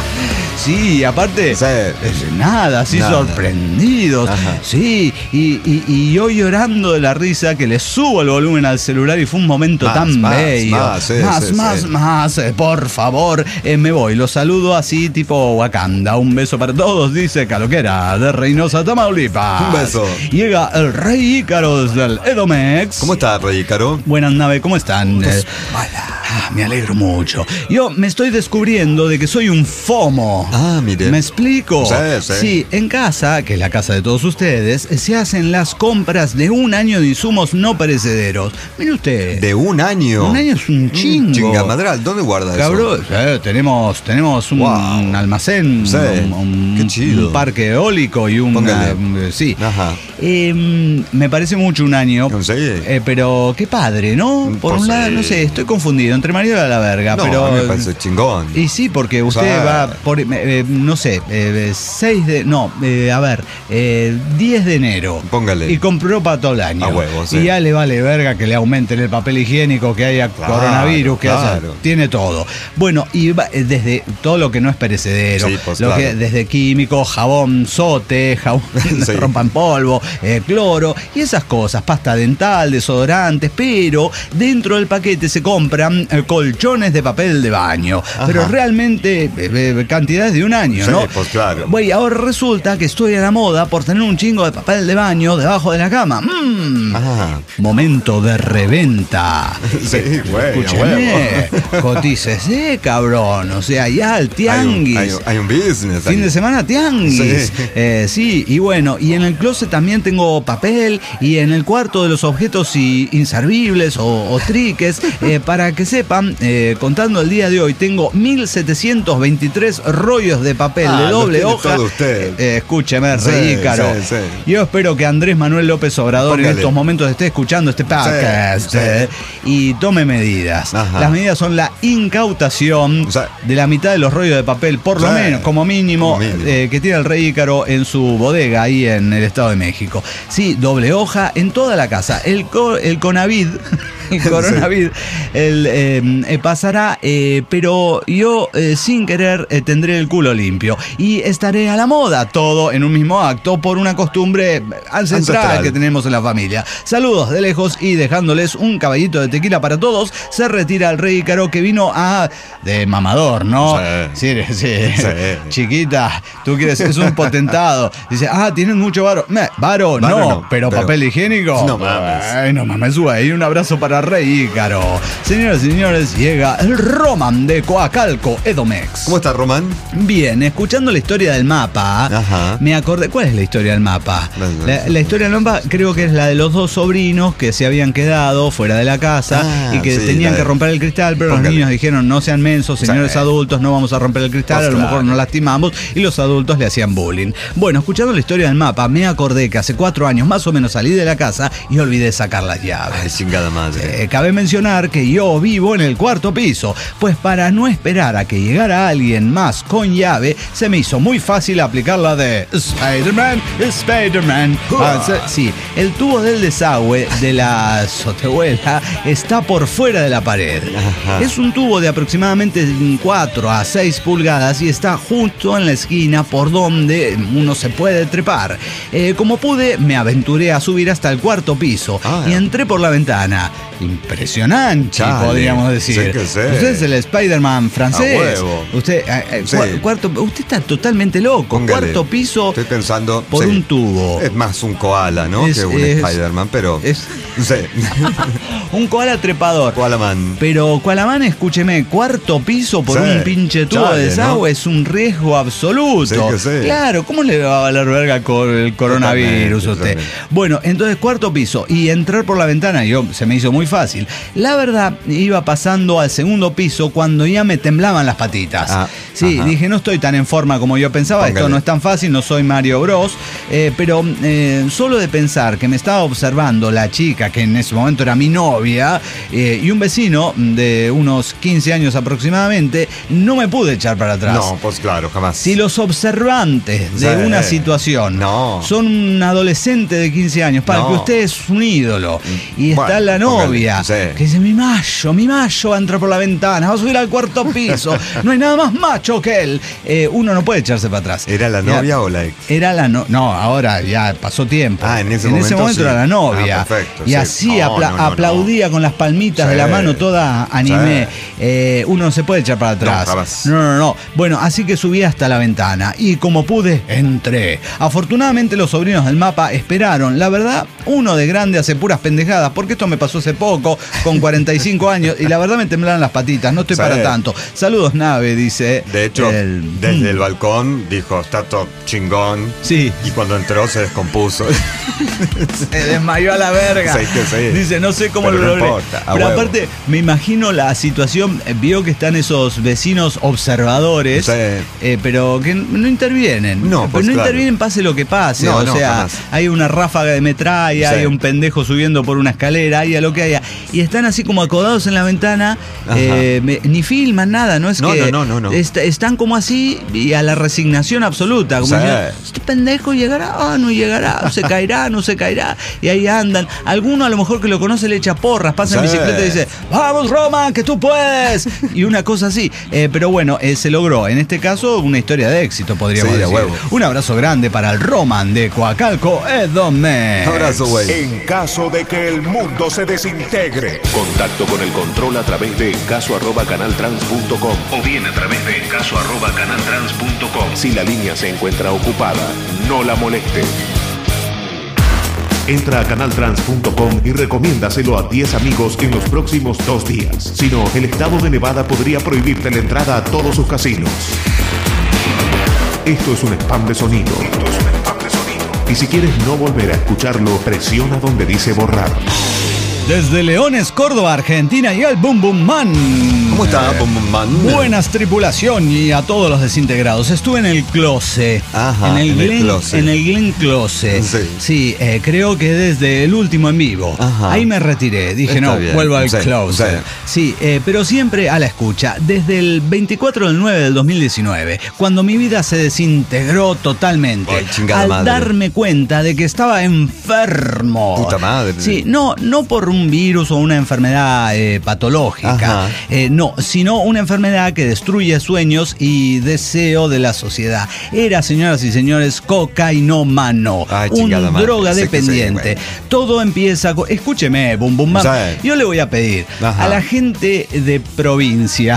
Sí, aparte, sí. nada, así nada. sorprendidos. Ajá. Sí, y, y, y yo llorando de la risa que le subo el volumen al celular y fue un momento más, tan más, bello. Más, sí, más, sí, más, sí. más, eh, por favor. Eh, me voy, los saludo así tipo Wakanda. Un beso para todos, dice Caloquera de Reynosa, Tamaulipas. Un beso. Llega el Rey Ícaros del Edomex. ¿Cómo está, Rey Ícaro? Buenas naves, ¿cómo están? Pues, eh, ah, me alegro mucho. Yo me estoy descubriendo de que soy un FOMO. Ah, mire. ¿Me explico? Sí, sí. Sí, en casa, que es la casa de todos ustedes, se hacen las compras de un año de insumos no perecederos. Mire usted. ¿De un año? Un año es un chingo. Chingamadral, ¿dónde guarda Cabrón, eso? Eh, tenemos, tenemos un, wow. un almacén, sí. un, un, Qué chido. un parque eólico y un... Uh, sí. Ajá. Eh, me parece mucho un año. Sí. Eh, pero qué padre, ¿no? Por pues un lado, sí. no sé, estoy confundido entre marido y la verga. No, pero a mí me parece chingón. Y sí, porque usted o sea, va por, eh, no sé, eh, seis de, no, eh, a ver, eh, diez de enero. Póngale. Y compró para todo el año. A huevo, sí. Y ya le vale verga que le aumenten el papel higiénico, que haya claro, coronavirus, que claro. haya, tiene todo. Bueno, y va, desde todo lo que no es perecedero, sí, pues, lo claro. que, desde químicos, jabón, sote, jabón sí. rompa en polvo, eh, cloro y esas cosas, pasta dental, desodorantes, pero dentro del paquete se compran eh, colchones de papel de baño. Ajá. Pero realmente eh, eh, cantidades de un año, sí, ¿no? Pues claro. Güey, ahora resulta que estoy a la moda por tener un chingo de papel de baño debajo de la cama. Mm. Ah. Momento de reventa. Sí, güey. Escúcheme, cotícese, cabrón. O sea, ya el tianguis. Hay un, hay un, hay un business. Fin hay... de semana tianguis. Sí. Eh, sí, y bueno, y en el closet también tengo papel y en el cuarto de los objetos y inservibles o, o triques. Eh, para que sepan, eh, contando el día de hoy, tengo mil setecientos veintitrés rollos de papel ah, de doble hoja. Usted. Eh, escúcheme, sí, Rey Ícaro. Sí, sí. Yo espero que Andrés Manuel López Obrador Póngale. en estos momentos esté escuchando este podcast sí, sí. Eh, y tome medidas. Ajá. Las medidas son la incautación o sea, de la mitad de los rollos de papel, por sí, lo menos, como mínimo, como mínimo. Eh, que tiene el Rey Ícaro en su bodega ahí en el Estado de México. Sí, doble hoja en toda la casa. El, co el Conavid, el coronavirus, sí. el, eh, pasará, eh, pero yo eh, sin querer eh, tendré el culo limpio y estaré a la moda, todo en un mismo acto por una costumbre ancestral, ancestral que tenemos en la familia. Saludos de lejos y dejándoles un caballito de tequila para todos, se retira el Rey Ícaro que vino a... de mamador, ¿no? Sí, sí, sí. sí. Chiquita, tú quieres, es un potentado. Dice, ah, tienen mucho varo. Varo, no, no, pero, pero papel higiénico. No mames. Ay, no mames, güey. Un abrazo para Rey Ícaro. Señoras y señores, llega el Roman de Coacalco, Edomex. ¿Cómo está, Roman? Bien, escuchando la historia del mapa, ajá, me acordé. ¿Cuál es la historia del mapa? La, la historia del mapa creo que es la de los dos sobrinos que se habían quedado fuera de la casa ah, y que sí, tenían que romper el cristal, pero Póngale. los niños dijeron, no sean mensos, señores sí. adultos, no vamos a romper el cristal, pues a lo claro. mejor nos lastimamos, y los adultos le hacían bullying. Bueno, escuchando la historia del mapa, me acordé que hace cuatro años más o menos salí de la casa y olvidé sacar las llaves. Ay, chingada madre. Eh, cabe mencionar que yo vivo en el cuarto piso, pues para no esperar a que llegara alguien más con llave, se me hizo muy fácil aplicar la de Spider-Man, Spider-Man. Ah, sí, el tubo del desagüe de la azotehuela está por fuera de la pared. Ajá. Es un tubo de aproximadamente cuatro a seis pulgadas y está justo en la esquina por donde uno se puede trepar. Eh, como pude, me aventuré a subir hasta el cuarto piso ah, y entré por la ventana. impresionante, Chale, podríamos decir. Sé que sé. Usted es el Spider-Man francés. A huevo. Usted, eh, sí. cu- cuarto, usted está totalmente loco. Póngale. Cuarto piso. Estoy pensando por sí. un tubo. Es más un koala, ¿no? Es, que un es, Spider-Man, pero. Es, sí. un koala trepador. Koalaman. Pero Koalaman, escúcheme, cuarto piso por sí. un pinche tubo Chale, de desagüe, ¿no? es un riesgo absoluto. Sí que sí. Claro, ¿cómo le va a valer verga con el coronavirus a usted? Totalmente. Bueno, entonces cuarto piso y entrar por la ventana, yo se me hizo muy fácil. La verdad, iba pasando al segundo piso cuando ya me temblaban las patitas. Ah, sí, ajá. dije, no estoy tan en forma como yo pensaba, Póngale. esto no es tan fácil, no soy Mario Bros. Eh, pero eh, solo de pensar que me estaba observando la chica, que en ese momento era mi novia, eh, y un vecino de unos quince años aproximadamente, no me pude echar para atrás. No, pues claro, jamás. Si los observantes de Sí. una situación No. son un adolescente de quince años, para No. que usted es un ídolo, y está Bueno, la novia, póngale, sí. que dice, mi macho, mi macho va a entrar por la ventana, va a subir al cuarto piso, no hay nada más macho que él, eh, uno no puede echarse para atrás. ¿Era la Ya, novia o la ex? Era la no, no, ahora ya pasó tiempo. Ah, en ese momento sí. era la novia. Ah, perfecto, y sí. así No, apla- no, no, aplaudía con las palmitas Sí. de la mano toda anime. Sí. Eh, uno no se puede echar para atrás. No, jamás. No, no, no. Bueno, así que subí hasta la ventana y como pude, entré. Afortunadamente los sobrinos del mapa esperaron. La verdad, uno de grande hace puras pendejadas, porque esto me pasó hace poco, con cuarenta y cinco años, y la verdad me temblaron las patitas, no estoy Sí. para tanto. Saludos, nave, dice. De hecho, el- desde Mm. el balcón dijo, está todo chingón. Sí. Y cuando entró se descompuso. Se desmayó a la verga. Sí, que sí. Dice, no sé cómo Pero lo no logré. importa, a Pero huevo. aparte, me imagino la situación, eh, vio que están esos vecinos observadores, Sí. eh, pero que no intervienen. No, pero pues no claro. intervienen pase lo que pase. No, o no, sea, jamás. hay una ráfaga de metralla, Sí. hay un pendejo subiendo por una escalera, haya lo que haya. Y están así como acodados en la ventana, Ajá. eh, me- ni filman nada, no es No, que. no, no, no, no. est- están como así y a la resignación absoluta. Como Sí. diciendo, este pendejo llegará, ah, no llegará, se caerá, no se caerá. Y ahí andan. Alguno a lo mejor que lo conoce le echa porras, pasa en Sí. bicicleta y dice, vamos Roman, que tú puedes. Y una cosa así. Eh, pero bueno, eh, se logró. En este caso, una historia de éxito, podríamos Sí, de decir. huevo. Un abrazo grande para el Roman de Coacalco, Edomex. Abrazo, güey. En caso de que el mundo se desintegre. Contacto con el control a través de caso arroba canaltrans punto com o bien a través de caso arroba canaltrans punto com. Si la línea se encuentra ocupada, no la moleste. Entra a canaltrans punto com y recomiéndaselo a diez amigos en los próximos dos días. Si no, el estado de Nevada podría prohibirte la entrada a todos sus casinos. Esto es un spam de sonido. Esto es un spam de sonido. Y si quieres no volver a escucharlo, presiona donde dice borrar. Desde Leones, Córdoba, Argentina, y el Boom Boom Man. ¿Cómo está, Bum Bum Man? Buenas, tripulación, y a todos los desintegrados. Estuve en el closet. Ajá, en el, en el Glen, closet. En el Glen Closet. Sí. Sí, eh, creo que desde el último en vivo. Ajá. Ahí me retiré. Dije, Está no, bien. vuelvo al Sí, closet. Sí, eh, pero siempre a la escucha. Desde el veinticuatro del nueve del dos mil diecinueve, cuando mi vida se desintegró totalmente. Ay, chingada al madre. darme cuenta de que estaba enfermo. Puta madre. Sí, no, no por un virus o una enfermedad eh, patológica. Ajá. Eh, no, sino una enfermedad que destruye sueños y deseo de la sociedad. Era, señoras y señores, cocainómano. Ay, un chingada madre. drogadependiente. Sí que sí, Todo empieza con... Escúcheme, Bum Bum Bam. Sí. Yo le voy a pedir Ajá. a la gente de provincia...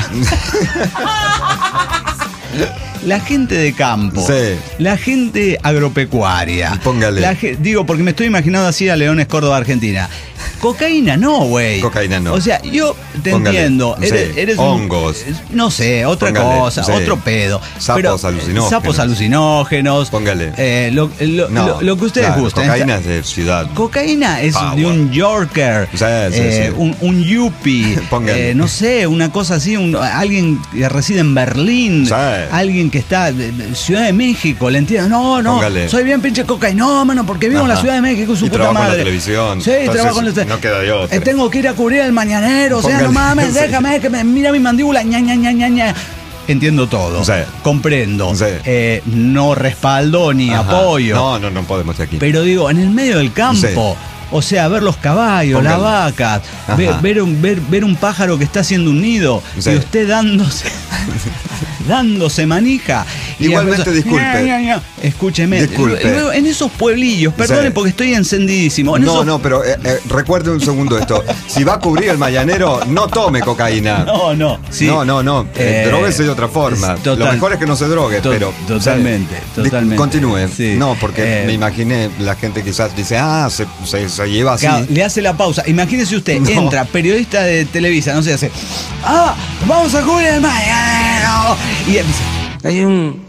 La gente de campo, Sí. la gente agropecuaria. Póngale. La ge- digo, porque me estoy imaginando así a Leones, Córdoba, Argentina. Cocaína no, güey. Cocaína no. O sea, yo te Póngale. entiendo. Sí. Eres, eres un- Hongos. no sé, otra Póngale. cosa, Sí. otro pedo. Sapos Pero, eh, alucinógenos. Sapos alucinógenos. Póngale. Eh, lo, lo- No, lo- lo que ustedes claro, gusten. Cocaína es de ciudad. Cocaína es Power. de un Yorker, Sí, sí, eh, sí. Un, un yuppie, Póngale. eh, no sé, una cosa así, un- alguien que reside en Berlín, Sí. alguien que está en Ciudad de México, le entiendo, no, no, Póngale. soy bien pinche cocainómano porque vivo en la Ajá. Ciudad de México, su Y puta trabajo en la madre. televisión. Sí, Entonces, trabajo en la no queda de otra. Eh, tengo que ir a cubrir el mañanero, o sea, Póngale. no mames, Sí. déjame que me mira mi mandíbula, ña, ña, ña, ña, ña. Entiendo todo, Sí. comprendo, Sí. Eh, no respaldo ni Ajá. apoyo. No, no, no podemos de aquí. Pero digo, en el medio del campo, O sea, ver los caballos, las vacas, ver, ver, un, ver, ver un pájaro que está haciendo un nido sí. y usted dándose, dándose manija. Igualmente, cosa, disculpe. Ña, ña, ña. Escúcheme. Disculpe. Luego, en esos pueblillos, perdone sí. porque estoy encendidísimo. En no, esos... no, pero eh, eh, recuerde un segundo esto. Si va a cubrir el mañanero, no tome cocaína. No, no. Sí. No, no, no. Eh, eh, droguese de otra forma. Total, Lo mejor es que no se drogue, to pero. Totalmente, o sea, totalmente. Continúe. Sí. No, porque eh, me imaginé, la gente quizás dice, ah, se, se, se lleva así. Claro, le hace la pausa. Imagínese usted, no. entra, periodista de Televisa, no sé, hace. ¡Ah! ¡Vamos a cubrir el mañanero! Y empieza. Hay un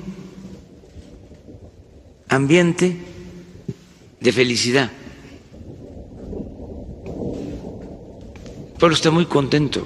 ambiente de felicidad. El pueblo está muy contento.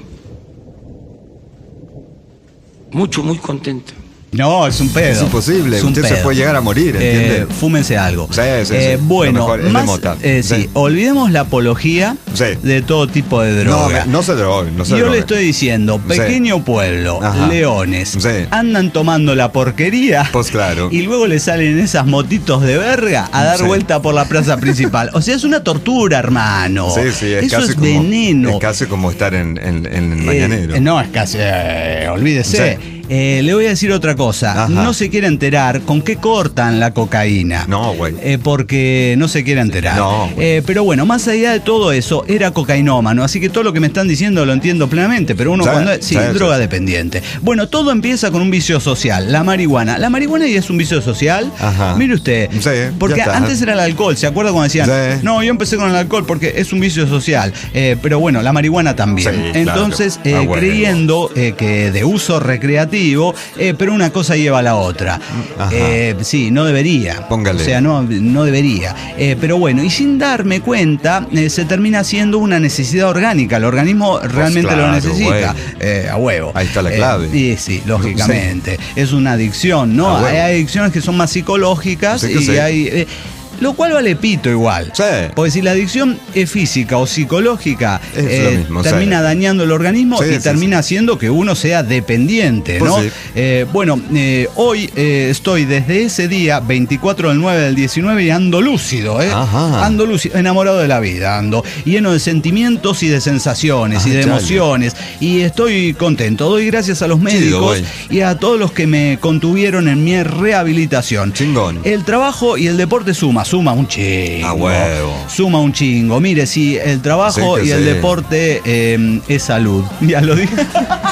Mucho, muy contento. No, es un pedo. Es imposible. Es un Usted pedo. se puede llegar a morir, ¿entiende? Eh, fúmense algo. Sí, sí, eh, sí. Bueno, más, eh, sí. sí. olvidemos la apología sí. de todo tipo de droga. No, no se drogue, no se Yo drogue. le estoy diciendo, pequeño sí. pueblo, Ajá. leones, sí. andan tomando la porquería pues claro. y luego le salen esas motitos de verga a dar sí. vuelta por la plaza principal. O sea, es una tortura, hermano. Sí, sí, es Eso casi es como, veneno. Es casi como estar en, en, en el mañanero. Eh, no, es casi, eh, olvídese. Sí. Eh, le voy a decir otra cosa. Ajá. No se quiere enterar con qué cortan la cocaína. No, güey. Eh, porque no se quiere enterar. No, eh, pero bueno, más allá de todo eso, era cocainómano. Así que todo lo que me están diciendo lo entiendo plenamente. Pero uno sí, cuando es. Sí, sí, droga sí. dependiente. Bueno, todo empieza con un vicio social, la marihuana. La marihuana ya es un vicio social. Ajá. Mire usted. Sí, porque antes era el alcohol. ¿Se acuerda cuando decían? Sí. No, yo empecé con el alcohol porque es un vicio social. Eh, pero bueno, la marihuana también. Sí, Entonces, claro. eh, ah, bueno. creyendo eh, que de uso recreativo. Eh, pero una cosa lleva a la otra. Eh, sí, no debería. Póngale. O sea, no, no debería. Eh, pero bueno, y sin darme cuenta, eh, se termina siendo una necesidad orgánica. El organismo pues realmente claro, lo necesita. Eh, a huevo. Ahí está la clave. Eh, sí, sí, lógicamente. Sí. Es una adicción, ¿no? Hay adicciones que son más psicológicas sí, y sí. hay. Eh, Lo cual vale pito igual. Sí. Porque si la adicción es física o psicológica, es eh, lo mismo, termina sí. dañando el organismo sí, y sí, termina sí. haciendo que uno sea dependiente, pues ¿no? Sí. Eh, bueno, eh, hoy eh, estoy desde ese día, veinticuatro del nueve del diecinueve, y ando lúcido, ¿eh? Ajá. Ando lúcido, enamorado de la vida, ando lleno de sentimientos y de sensaciones ah, y de chale. emociones. Y estoy contento. Doy gracias a los médicos sí, y a todos los que me contuvieron en mi rehabilitación. Chingón. El trabajo y el deporte suma, suma un chingo. A huevo. Suma un chingo. Mire, si el trabajo sí y el sí. deporte eh, es salud. Ya lo dije.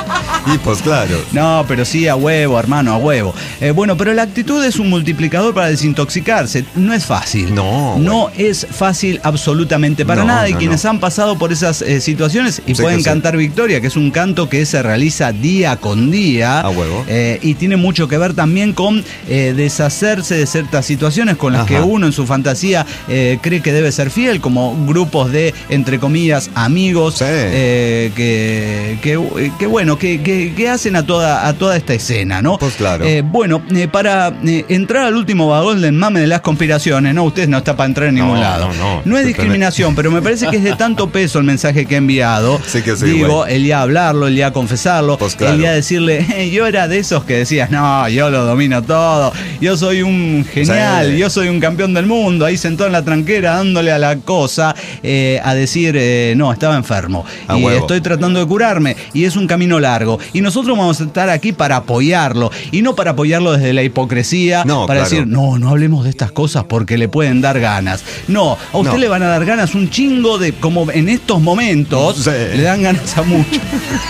Y pues claro. No, pero sí, a huevo, hermano, a huevo. Eh, bueno, pero la actitud es un multiplicador para desintoxicarse. No es fácil. No. No güey. es fácil absolutamente para no, nada. Y no, quienes no. han pasado por esas eh, situaciones y sí pueden cantar sí. victoria, que es un canto que se realiza día con día. A huevo. Eh, y tiene mucho que ver también con eh, deshacerse de ciertas situaciones con las Ajá. que uno en su fantasía eh, cree que debe ser fiel, como grupos de, entre comillas, amigos sí. eh, que, que, que, bueno, que, que, que hacen a toda, a toda esta escena, ¿no? Pues claro. Eh, bueno, eh, para eh, entrar al último vagón del mame de las conspiraciones, ¿no? Usted no está para entrar en ningún no, lado. No, no, no es discriminación, pero me parece que es de tanto peso el mensaje que he enviado. Sí que sí, Digo, güey. el día hablarlo, el día confesarlo, pues claro. el día decirle, eh, yo era de esos que decías, no, yo lo domino todo, yo soy un genial, sí. yo soy un campeón del mundo, ahí sentado en la tranquera dándole a la cosa, eh, a decir, eh, no, estaba enfermo a y huevo. estoy tratando de curarme y es un camino largo y nosotros vamos a estar aquí para apoyarlo y no para apoyarlo desde la hipocresía, no, para claro. decir, no, no hablemos de estas cosas porque le pueden dar ganas. No, a usted no. le van a dar ganas un chingo de, como en estos momentos, sí. le dan ganas a mucho.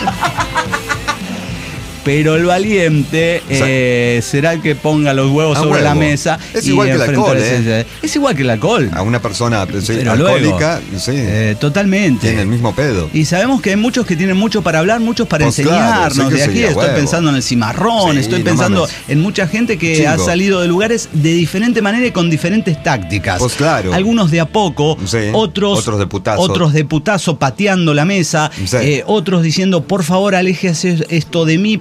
Pero el valiente eh, será el que ponga los huevos a sobre huevo. la mesa. Es igual que el alcohol, ¿eh? Es igual que el alcohol. A una persona sí, Pero alcohólica, luego, sí. Eh, totalmente. Tiene el mismo pedo. Y sabemos que hay muchos que tienen mucho para hablar, muchos para pues enseñarnos. Claro, sí de aquí sí, estoy huevo. pensando en el cimarrón, sí, estoy no pensando mames. en mucha gente que Chingo. ha salido de lugares de diferente manera y con diferentes tácticas. Pues claro. Algunos de a poco, sí. otros, otros de putazo. Otros de putazo pateando la mesa, sí. eh, otros diciendo, por favor, aléjese esto de mí,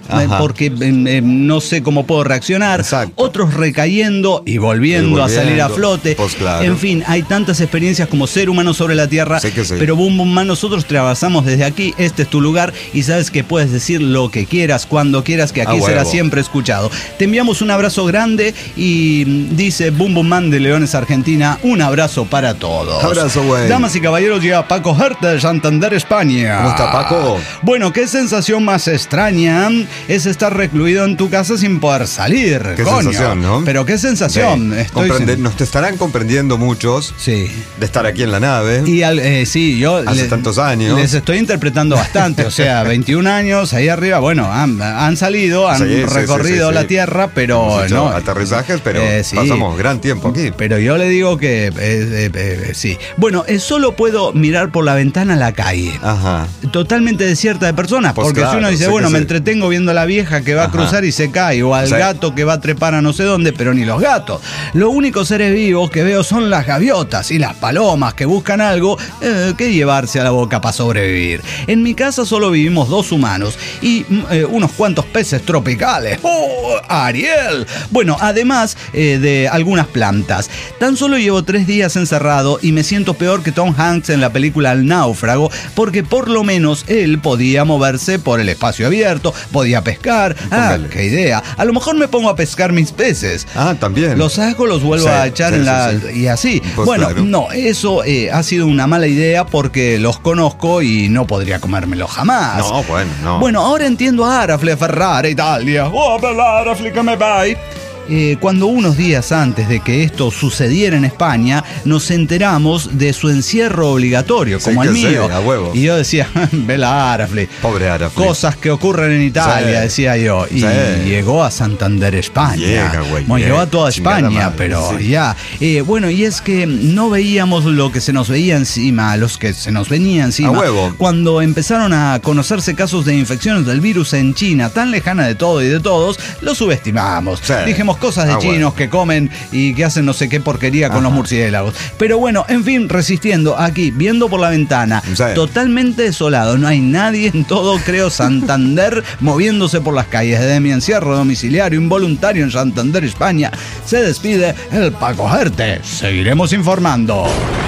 eh, porque eh, eh, no sé cómo puedo reaccionar. Exacto. Otros recayendo y volviendo, y volviendo a salir a flote. Pues claro. En fin, hay tantas experiencias como ser humano sobre la Tierra. Sí que sí. Pero Boom Boom Man, nosotros trabajamos desde aquí. Este es tu lugar y sabes que puedes decir lo que quieras, cuando quieras, que aquí ah, será siempre escuchado. Te enviamos un abrazo grande y dice Boom Boom Man de Leones, Argentina, un abrazo para todos. Abrazo, güey. Damas y caballeros, llega Paco Herta de Santander, España. ¿Cómo está, Paco? Bueno, qué sensación más extraña es estar recluido en tu casa sin poder salir. Qué coño. sensación, ¿no? Pero qué sensación. Sí. Estoy Comprende- sin... Nos te estarán comprendiendo muchos sí. de estar aquí en la nave. Y al, eh, sí, yo hace le, tantos años. Les estoy interpretando bastante. O sea, veintiún años ahí arriba, bueno, han, han salido, han sí, recorrido sí, sí, la sí. Tierra, pero no. Aterrizajes, pero eh, sí. pasamos gran tiempo aquí. Pero yo le digo que eh, eh, eh, sí. Bueno, eh, solo puedo mirar por la ventana a la calle. Ajá. Totalmente desierta de personas. Pues porque claro, si uno dice, sé bueno, que me sí. entretengo viendo a la vieja que va Ajá. a cruzar y se cae, o al Sí. gato que va a trepar a no sé dónde, pero ni los gatos. Los únicos seres vivos que veo son las gaviotas y las palomas que buscan algo eh, que llevarse a la boca para sobrevivir. En mi casa solo vivimos dos humanos y eh, unos cuantos peces tropicales. ¡Oh, Ariel! Bueno, además eh, de algunas plantas. Tan solo llevo tres días encerrado y me siento peor que Tom Hanks en la película El Náufrago, porque por lo menos él podía moverse por el espacio abierto, podía pescar. Ah, Póngale. qué idea. A lo mejor me pongo a pescar mis peces. Ah, también. Los saco, los vuelvo Sí, a echar sí, en sí, la... sí. y así. Pues bueno, claro. no, eso eh, ha sido una mala idea porque los conozco y no podría comérmelo jamás. No, bueno, no. Bueno, ahora entiendo a Arafle, Ferrara, Italia. Oh, bella Arafle, que me vai. Eh, cuando unos días antes de que esto sucediera en España, nos enteramos de su encierro obligatorio, Sí como el que sí, mío. a huevo. Y yo decía, Bela Arafle. Pobre Arafle. Cosas que ocurren en Italia, Sí. decía yo. Y Sí. llegó a Santander, España. Llega, güey, Bueno, llegó llega. a toda Chingada España, madre, pero sí. ya. Eh, bueno, y es que no veíamos lo que se nos veía encima, los que se nos venía encima. A huevo. Cuando empezaron a conocerse casos de infecciones del virus en China, tan lejana de todo y de todos, lo subestimamos. Sí. Dijimos cosas de Ah, chinos bueno. que comen y que hacen no sé qué porquería con Ajá. los murciélagos. Pero bueno, en fin, resistiendo aquí, viendo por la ventana, Sí. totalmente desolado, no hay nadie en todo, creo, Santander, moviéndose por las calles. Desde mi encierro domiciliario involuntario en Santander, España, se despide el Paco Gerte. Seguiremos informando.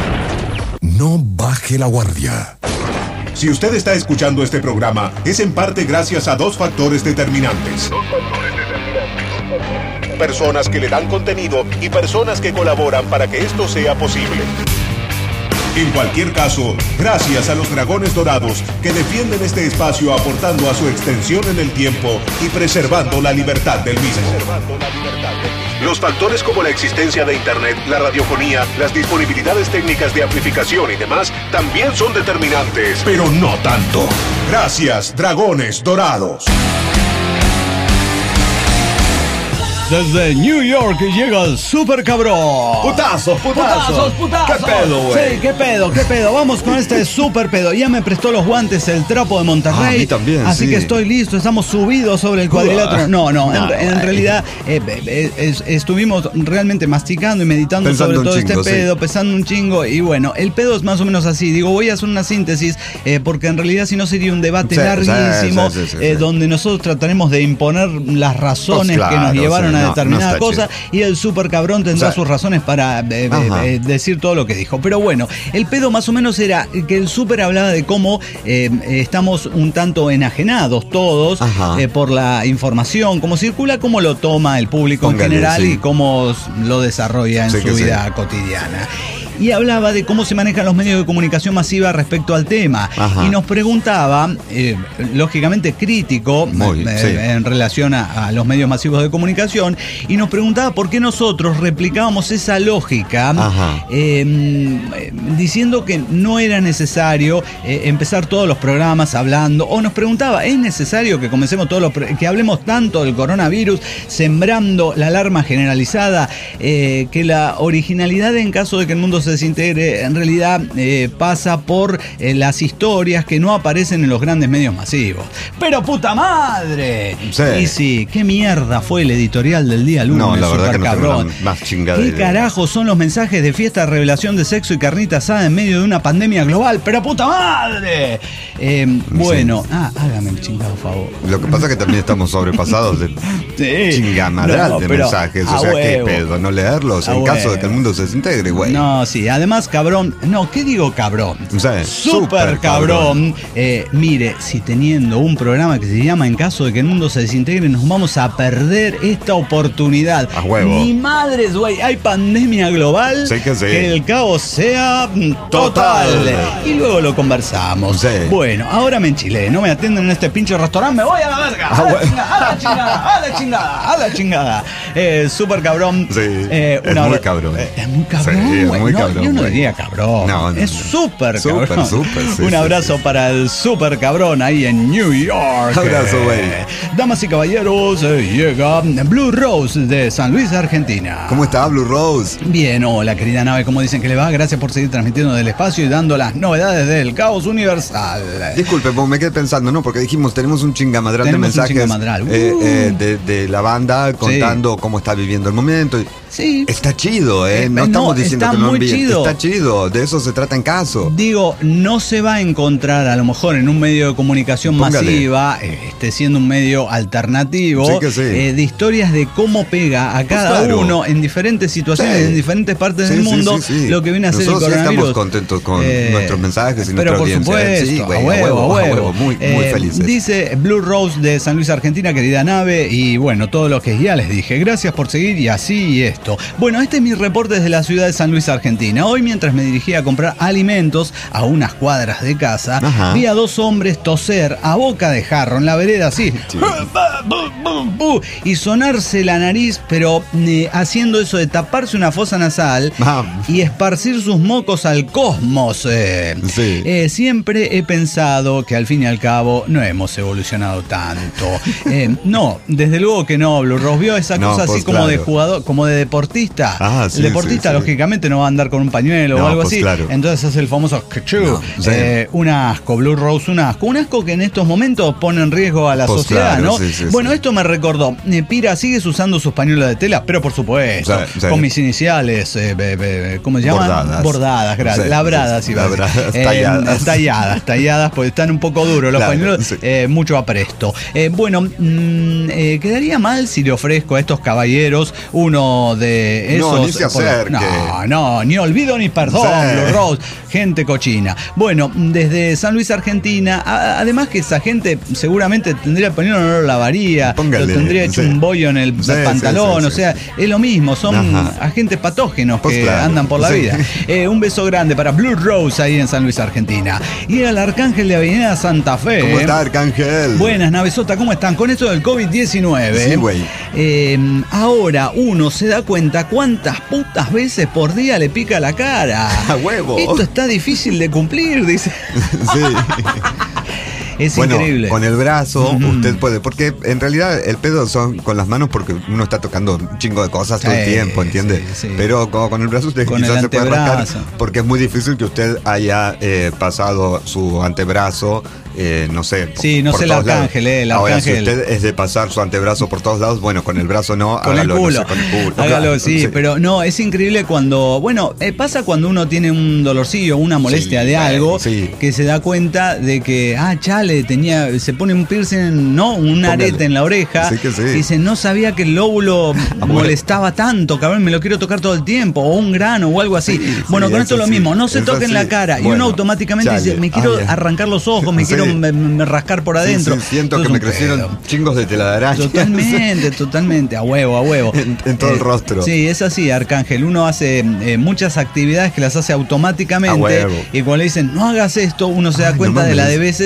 No baje la guardia. Si usted está escuchando este programa, es en parte gracias a dos factores determinantes. Personas que le dan contenido y personas que colaboran para que esto sea posible. En cualquier caso, gracias a los Dragones Dorados que defienden este espacio aportando a su extensión en el tiempo y preservando la libertad del mismo. Los factores como la existencia de Internet, la radiofonía, las disponibilidades técnicas de amplificación y demás también son determinantes, pero no tanto. Gracias, Dragones Dorados. Desde New York llega el Super Cabrón. Putazos, Putazos, putazos. ¿Qué pedo, güey? Sí, qué pedo, qué pedo. Vamos con este super pedo. Ya me prestó los guantes el trapo de Monterrey. Ah, a mí también, Así sí. que estoy listo. Estamos subidos sobre el cuadrilátero. No, no. No, en, en güey. realidad eh, eh, es- estuvimos realmente masticando y meditando Pensando sobre un todo chingo, este pedo, sí. pensando un chingo. Y bueno, el pedo es más o menos así. Digo, voy a hacer una síntesis eh, porque en realidad si no sería un debate Sí, larguísimo sí, sí, sí, eh, sí. donde nosotros trataremos de imponer las razones Pues que nos claro, llevaron sí, a no, determinada no está cosa. Y el super cabrón tendrá O sea, sus razones para eh, Ajá. eh, decir todo lo que dijo. Pero bueno, el pedo más o menos era que el super hablaba de cómo eh, estamos un tanto enajenados todos Ajá. eh, por la información, cómo circula, cómo lo toma el público Póngale, en general sí. y cómo lo desarrolla en Sí su que sí. vida cotidiana. Y hablaba de cómo se manejan los medios de comunicación masiva respecto al tema. Ajá. Y nos preguntaba, eh, lógicamente crítico, Muy, eh, sí. en relación a, a los medios masivos de comunicación, y nos preguntaba por qué nosotros replicábamos esa lógica Ajá. eh, diciendo que no era necesario eh, empezar todos los programas hablando, o nos preguntaba, ¿es necesario que comencemos todos los pro- que hablemos tanto del coronavirus, sembrando la alarma generalizada, eh, que la originalidad en caso de que el mundo se se desintegre en realidad eh, pasa por eh, las historias que no aparecen en los grandes medios masivos. ¡Pero puta madre! Sí. Y sí, ¿qué mierda fue el editorial del día lunes? No, la verdad que no cabrón. tengo la más chingada ¿Qué idea. carajo son los mensajes de fiesta, revelación de sexo y carnita asada en medio de una pandemia global? ¡Pero puta madre! Eh, bueno, sí. ah, hágame el chingado favor. Lo que pasa es que también estamos sobrepasados de sí. chingamadral no, de pero, mensajes. O sea, ¿qué pedo? No leerlos a en huevo. caso de que el mundo se desintegre, güey. No, sí, además, cabrón. No, ¿qué digo cabrón? O sea, Súper cabrón. Eh, mire, si teniendo un programa que se llama En caso de que el mundo se desintegre, nos vamos a perder esta oportunidad. A huevo. Ni madres, güey, hay pandemia global. Sí que sí. Que el caos sea total. total. Y luego lo conversamos. Sí. Bueno, ahora me enchilé. No me atienden en este pinche restaurante. Me voy a la verga. A la chingada, a la chingada, a la chingada, a la chingada. Eh, súper cabrón. Sí. Eh, es una muy hora, cabrón. Eh, es muy cabrón. Sí, es güey. muy no, cabrón. Yo no güey. diría cabrón. No, no, es no. súper cabrón. Súper, súper. Sí, Un sí, abrazo sí. para el súper cabrón ahí en New York. Abrazo, güey. Eh, damas y caballeros, eh, llega Blue Rose de San Luis, Argentina. ¿Cómo está Blue Rose? Bien, hola querida nave, ¿cómo dicen que le va? Gracias por seguir transmitiendo del espacio y dando las novedades del caos universal. Disculpe, me quedé pensando, ¿no? Porque dijimos, tenemos un chingamadral tenemos de mensajes un chingamadral. Uh. eh, eh, de, de la banda contando sí. cómo está viviendo el momento. Sí. Está chido, ¿eh? No, no estamos diciendo está que no muy envíen. chido. Está chido, de eso se trata en caso. Digo, no se va a encontrar a lo mejor en un medio de comunicación Póngale. masiva, eh, este siendo un medio alternativo, sí que sí. Eh, de historias de cómo pega a cada pues claro. uno en diferentes situaciones, sí. en diferentes partes sí, del sí, mundo, sí, sí. lo que viene a ser Nosotros el coronavirus. Sí estamos contentos con eh, nuestros mensajes y pero nuestra por audiencia. Supuesto, sí, güey, a huevo, a huevo, a huevo. Muy, muy eh, felices. Dice Blue Rose de San Luis, Argentina, querida nave, y bueno, todo lo que ya les dije. Gracias por seguir y así y esto. Bueno, este es mi reporte desde la ciudad de San Luis, Argentina. Hoy, mientras me dirigía a comprar alimentos a unas cuadras de casa, Ajá. vi a dos hombres toser a boca de jarro en la vereda así sí. y sonarse la nariz, pero eh, haciendo eso de taparse una fosa nasal ah. y esparcir sus mocos al cosmos. Eh. Sí. Eh, siempre he pensado que al fin y al cabo no hemos evolucionado tanto. Eh, no, desde luego que no, Blue Rose vio esa no, cosa pues así como claro. de jugador, como de deportista. Ah, sí, el deportista sí, sí. lógicamente no va a andar con un pañuelo no, o algo pues así. Claro. Entonces hace el famoso kachú. No, sí. eh, un asco, Blue Rose, un asco. Un asco que en estos momentos pone en riesgo a la pues sociedad, claro, ¿no? Sí, sí, bueno, sí. esto me recordó. Eh, Pira, ¿sigues usando sus pañuelos de tela? Pero por supuesto, sí, sí. con mis iniciales, eh, be, be, ¿cómo se llaman? Bordadas. Bordadas, gracias. Sí, labradas, sí, iba labradas, a decir. talladas. Eh, talladas, talladas, porque están un poco duros los claro, pañuelos, sí. eh, mucho apresto. Eh, bueno, mmm, eh, quedaría mal si le ofrezco a estos caballeros uno de esos. No, ni se acerque. No, no, ni olvido ni perdón, sí. Blue Rose, gente cochina. Bueno, desde San Luis, Argentina, a, además que esa gente seguramente tendría el pañuelo, no lo lavaría, Póngale, lo tendría hecho sí. un bollo en el sí, pantalón, sí, sí, o sea, es lo mismo, son Ajá. agentes patógenos pues que claro. andan por la sí. vida. Eh, un beso grande para Blue Rose ahí en San Luis, Argentina. Y el Arcángel de Avenida Santa Fe. ¿Cómo está, Arcángel? Buenas, navezota, ¿cómo están? Con esto del COVID diecinueve. Sí, güey. Eh, ahora uno se da cuenta cuántas putas veces por día le pica la cara. A huevo. Esto está difícil de cumplir, dice. Sí. Es bueno, increíble. Con el brazo Mm. usted puede, porque en realidad el pedo son con las manos porque uno está tocando un chingo de cosas todo el Sí, tiempo, ¿entiende? sí, sí. Pero como con el brazo usted Con quizás el se puede rascar antebrazo. porque es muy difícil que usted haya eh, pasado su antebrazo, eh, no sé. Sí, no por sé el todos lados. arcángel, eh, el Ahora, si arcángel. usted es de pasar su antebrazo por todos lados, bueno, con el brazo no, Con hágalo, el culo. no sé, con el culo. Hágalo, Claro, sí, pero no, es increíble cuando, bueno, eh, pasa cuando uno tiene un dolorcillo, una molestia Sí, de algo, sí. que se da cuenta de que, ah, chale, tenía, se pone un piercing, no, un Póngale. arete en la oreja, Sí que sí. y dice, no sabía que el lóbulo molestaba tanto, cabrón, me lo quiero tocar todo el tiempo, o un grano o algo así. Sí, bueno, sí, con eso esto es lo sí, mismo, no se eso toquen sí. la cara, y Bueno, uno automáticamente chale. dice, me quiero Ah, ya. arrancar los ojos, me Sí. quiero me, me rascar por adentro. Sí, sí, siento Esto que es me un crecieron pedo. chingos de telaraña. Totalmente, totalmente, a huevo, a huevo. En, en todo Eh, el rostro. Sí, es así, Arcángel. Uno hace eh, muchas actividades que las hace automáticamente. A huevo. Y cuando le dicen, no hagas esto, uno se da Ay, cuenta no de la mames. de veces Sí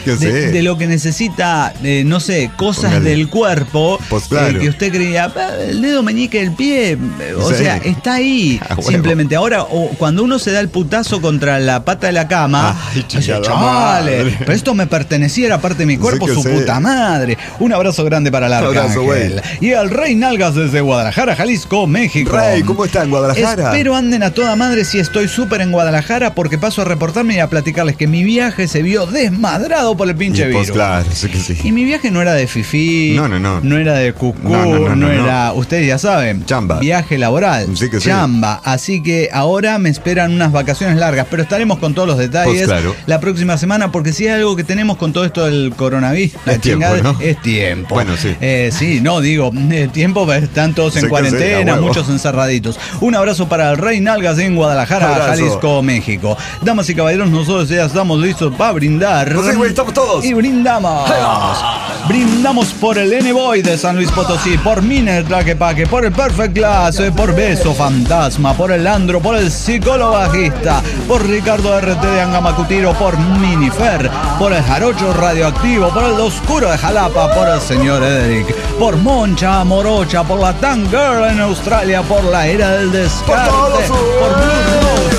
de, de lo que necesita, eh, no sé, cosas Póngale. del cuerpo, pues claro. eh, que usted creía, el dedo meñique del pie, o sí. sea, está ahí, ah, simplemente. Ahora, o, cuando uno se da el putazo contra la pata de la cama, Ay, dice, chavales, pero esto me pertenecía, era parte de mi cuerpo, sí su sé. puta madre. Un abrazo grande para el Arcángel. Y al Rey Nalgas desde Guadalajara, Jalisco, México. Rey, ¿cómo está en Guadalajara? Espero anden a toda madre si estoy súper en Guadalajara, porque paso a reportarme y a platicarles que mi viaje se vio desmadrado por el pinche y virus. Pues claro, sí que sí. Y mi viaje no era de fifí, no, no, no. no era de cucú, no, no, no, no, no era, no. ustedes ya saben, chamba. Viaje laboral, sí que chamba. Sí. Así que ahora me esperan unas vacaciones largas, pero estaremos con todos los detalles pues claro. la próxima semana, porque si hay algo que tenemos con todo esto del coronavirus, es tiempo, ¿no? es tiempo. Bueno, sí. Eh, sí, no, digo, eh, tiempo, están todos en sí cuarentena, muchos encerraditos. Un abrazo para el Rey Nalgas en Guadalajara, Jalisco, México. Damas y caballeros, nosotros ya estamos listos para brindar. Pues sí, güey, estamos todos. Y brindamos. Brindamos por el N-Boy de San Luis Potosí, por Miner Tlaquepaque, por el Perfect Glass, por Beso Fantasma, por el Landro, por el Psicólogo Bajista, por Ricardo R T de Angamacutiro, por Minifer, por el Jarocho Radioactivo, por el Oscuro de Jalapa, por el señor Ederic, por Moncha Morocha, por la Tan Girl en Australia, por la Era del Descarte, por, por Blue Rose.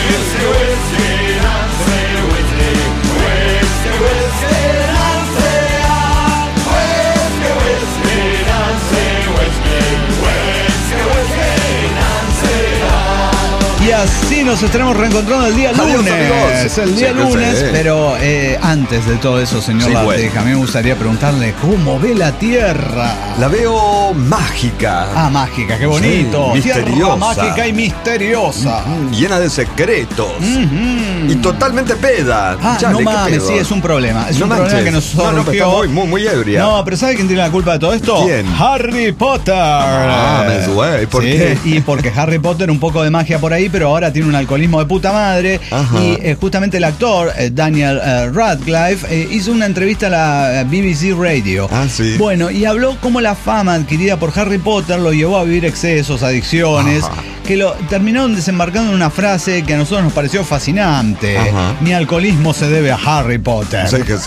Y así nos estaremos reencontrando el día Adiós, lunes. Amigos. El día sí, lunes, sí. pero eh, antes de todo eso, señor sí, Lateja, bueno. a mí me gustaría preguntarle cómo ve la Tierra. La veo mágica. Ah, mágica, qué bonito. Sí, Tierra misteriosa. mágica y misteriosa. Mm-hmm. Llena de secretos. Mm-hmm. Y totalmente peda. Ah, Chale, no mames, sí, es un problema. Es no un manches. problema que nos surgió. No, no, pero está muy, muy, muy ebria. No, pero ¿sabe quién tiene la culpa de todo esto? ¿Quién? Harry Potter. Ah, me güey. ¿Por sí, qué? Y porque Harry Potter, un poco de magia por ahí, pero ahora tiene un alcoholismo de puta madre. Ajá. Y eh, justamente el actor, eh, Daniel eh, Radcliffe, eh, hizo una entrevista a la B B C Radio. Ah, sí. Bueno, y habló cómo la fama adquirida por Harry Potter lo llevó a vivir excesos, adicciones, Ajá. que lo terminaron desembarcando en una frase que a nosotros nos pareció fascinante. Ajá. Mi alcoholismo se debe a Harry Potter. Sí, que sí.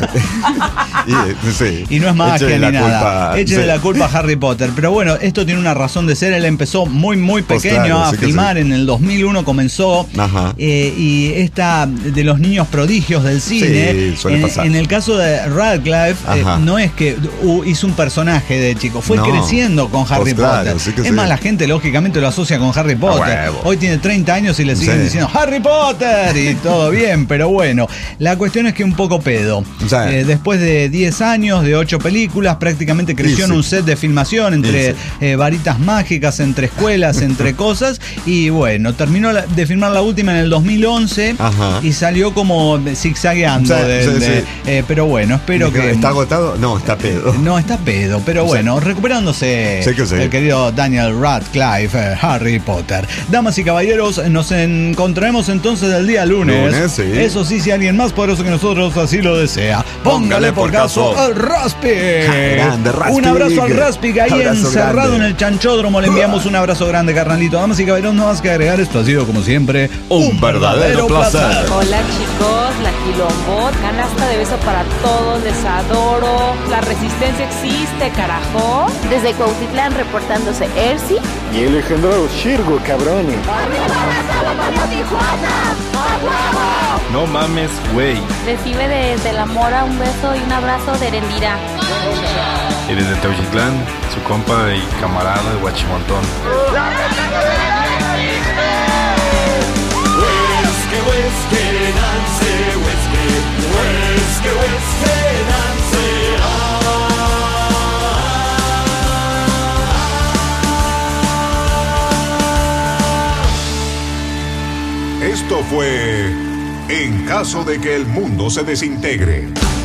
y, sí. Y no es magia Échale ni nada. Culpa, Échale sí. la culpa a Harry Potter. Pero bueno, esto tiene una razón de ser. Él empezó muy, muy pequeño pues claro, a sí filmar. Sí. En el dos mil uno comenzó. Ajá. Eh, y esta de los niños prodigios del cine. Sí, suele en, pasar. en el caso de Radcliffe, eh, no es que uh, hizo un personaje de chico. Fue no. creciendo con Harry pues Potter. claro, sí que es sí. más, la gente lógicamente lo asocia con Harry Potter. Hoy tiene treinta años y le siguen sí. diciendo Harry Potter y todo bien. Pero bueno, la cuestión es que un poco pedo. Sí. Eh, después de diez años, de ocho películas, prácticamente creció en un set de filmación entre eh, varitas mágicas, entre escuelas, entre cosas. Y bueno, terminó la, de filmar la última en el dos mil once. Ajá. Y salió como zigzagueando. Sí, de, sí, de, sí. Eh, pero bueno, espero que. ¿Está agotado? No, está pedo. No, está pedo, pero bueno, sí. recuperándose sí que sí. el querido Daniel Radcliffe, eh, Harry Potter. Damas y caballeros, nos encontraremos entonces el día lunes. lunes sí. Eso sí, si alguien más poderoso que nosotros así lo desea. Póngale, Póngale por caso, caso al Raspi. Grande, Raspi. Un abrazo al Raspi, ahí abrazo encerrado grande. En el chanchódromo. Le enviamos un abrazo grande, carnalito. Damas y caballeros, no más que agregar, esto ha sido como siempre un, un verdadero, verdadero placer. placer. Hola chicos, la Quilombot, canasta de beso para todos, les adoro. La resistencia existe, carajo. Desde Cuautitlán reportándose Ersi y el legendario Shirgo, cabrones. No mames, güey. Recibe desde la Mora un beso y un abrazo de Erendira. Y desde Teuchitlán, su compa y camarada de Huachimontón. Esto fue En caso de que el mundo se desintegre.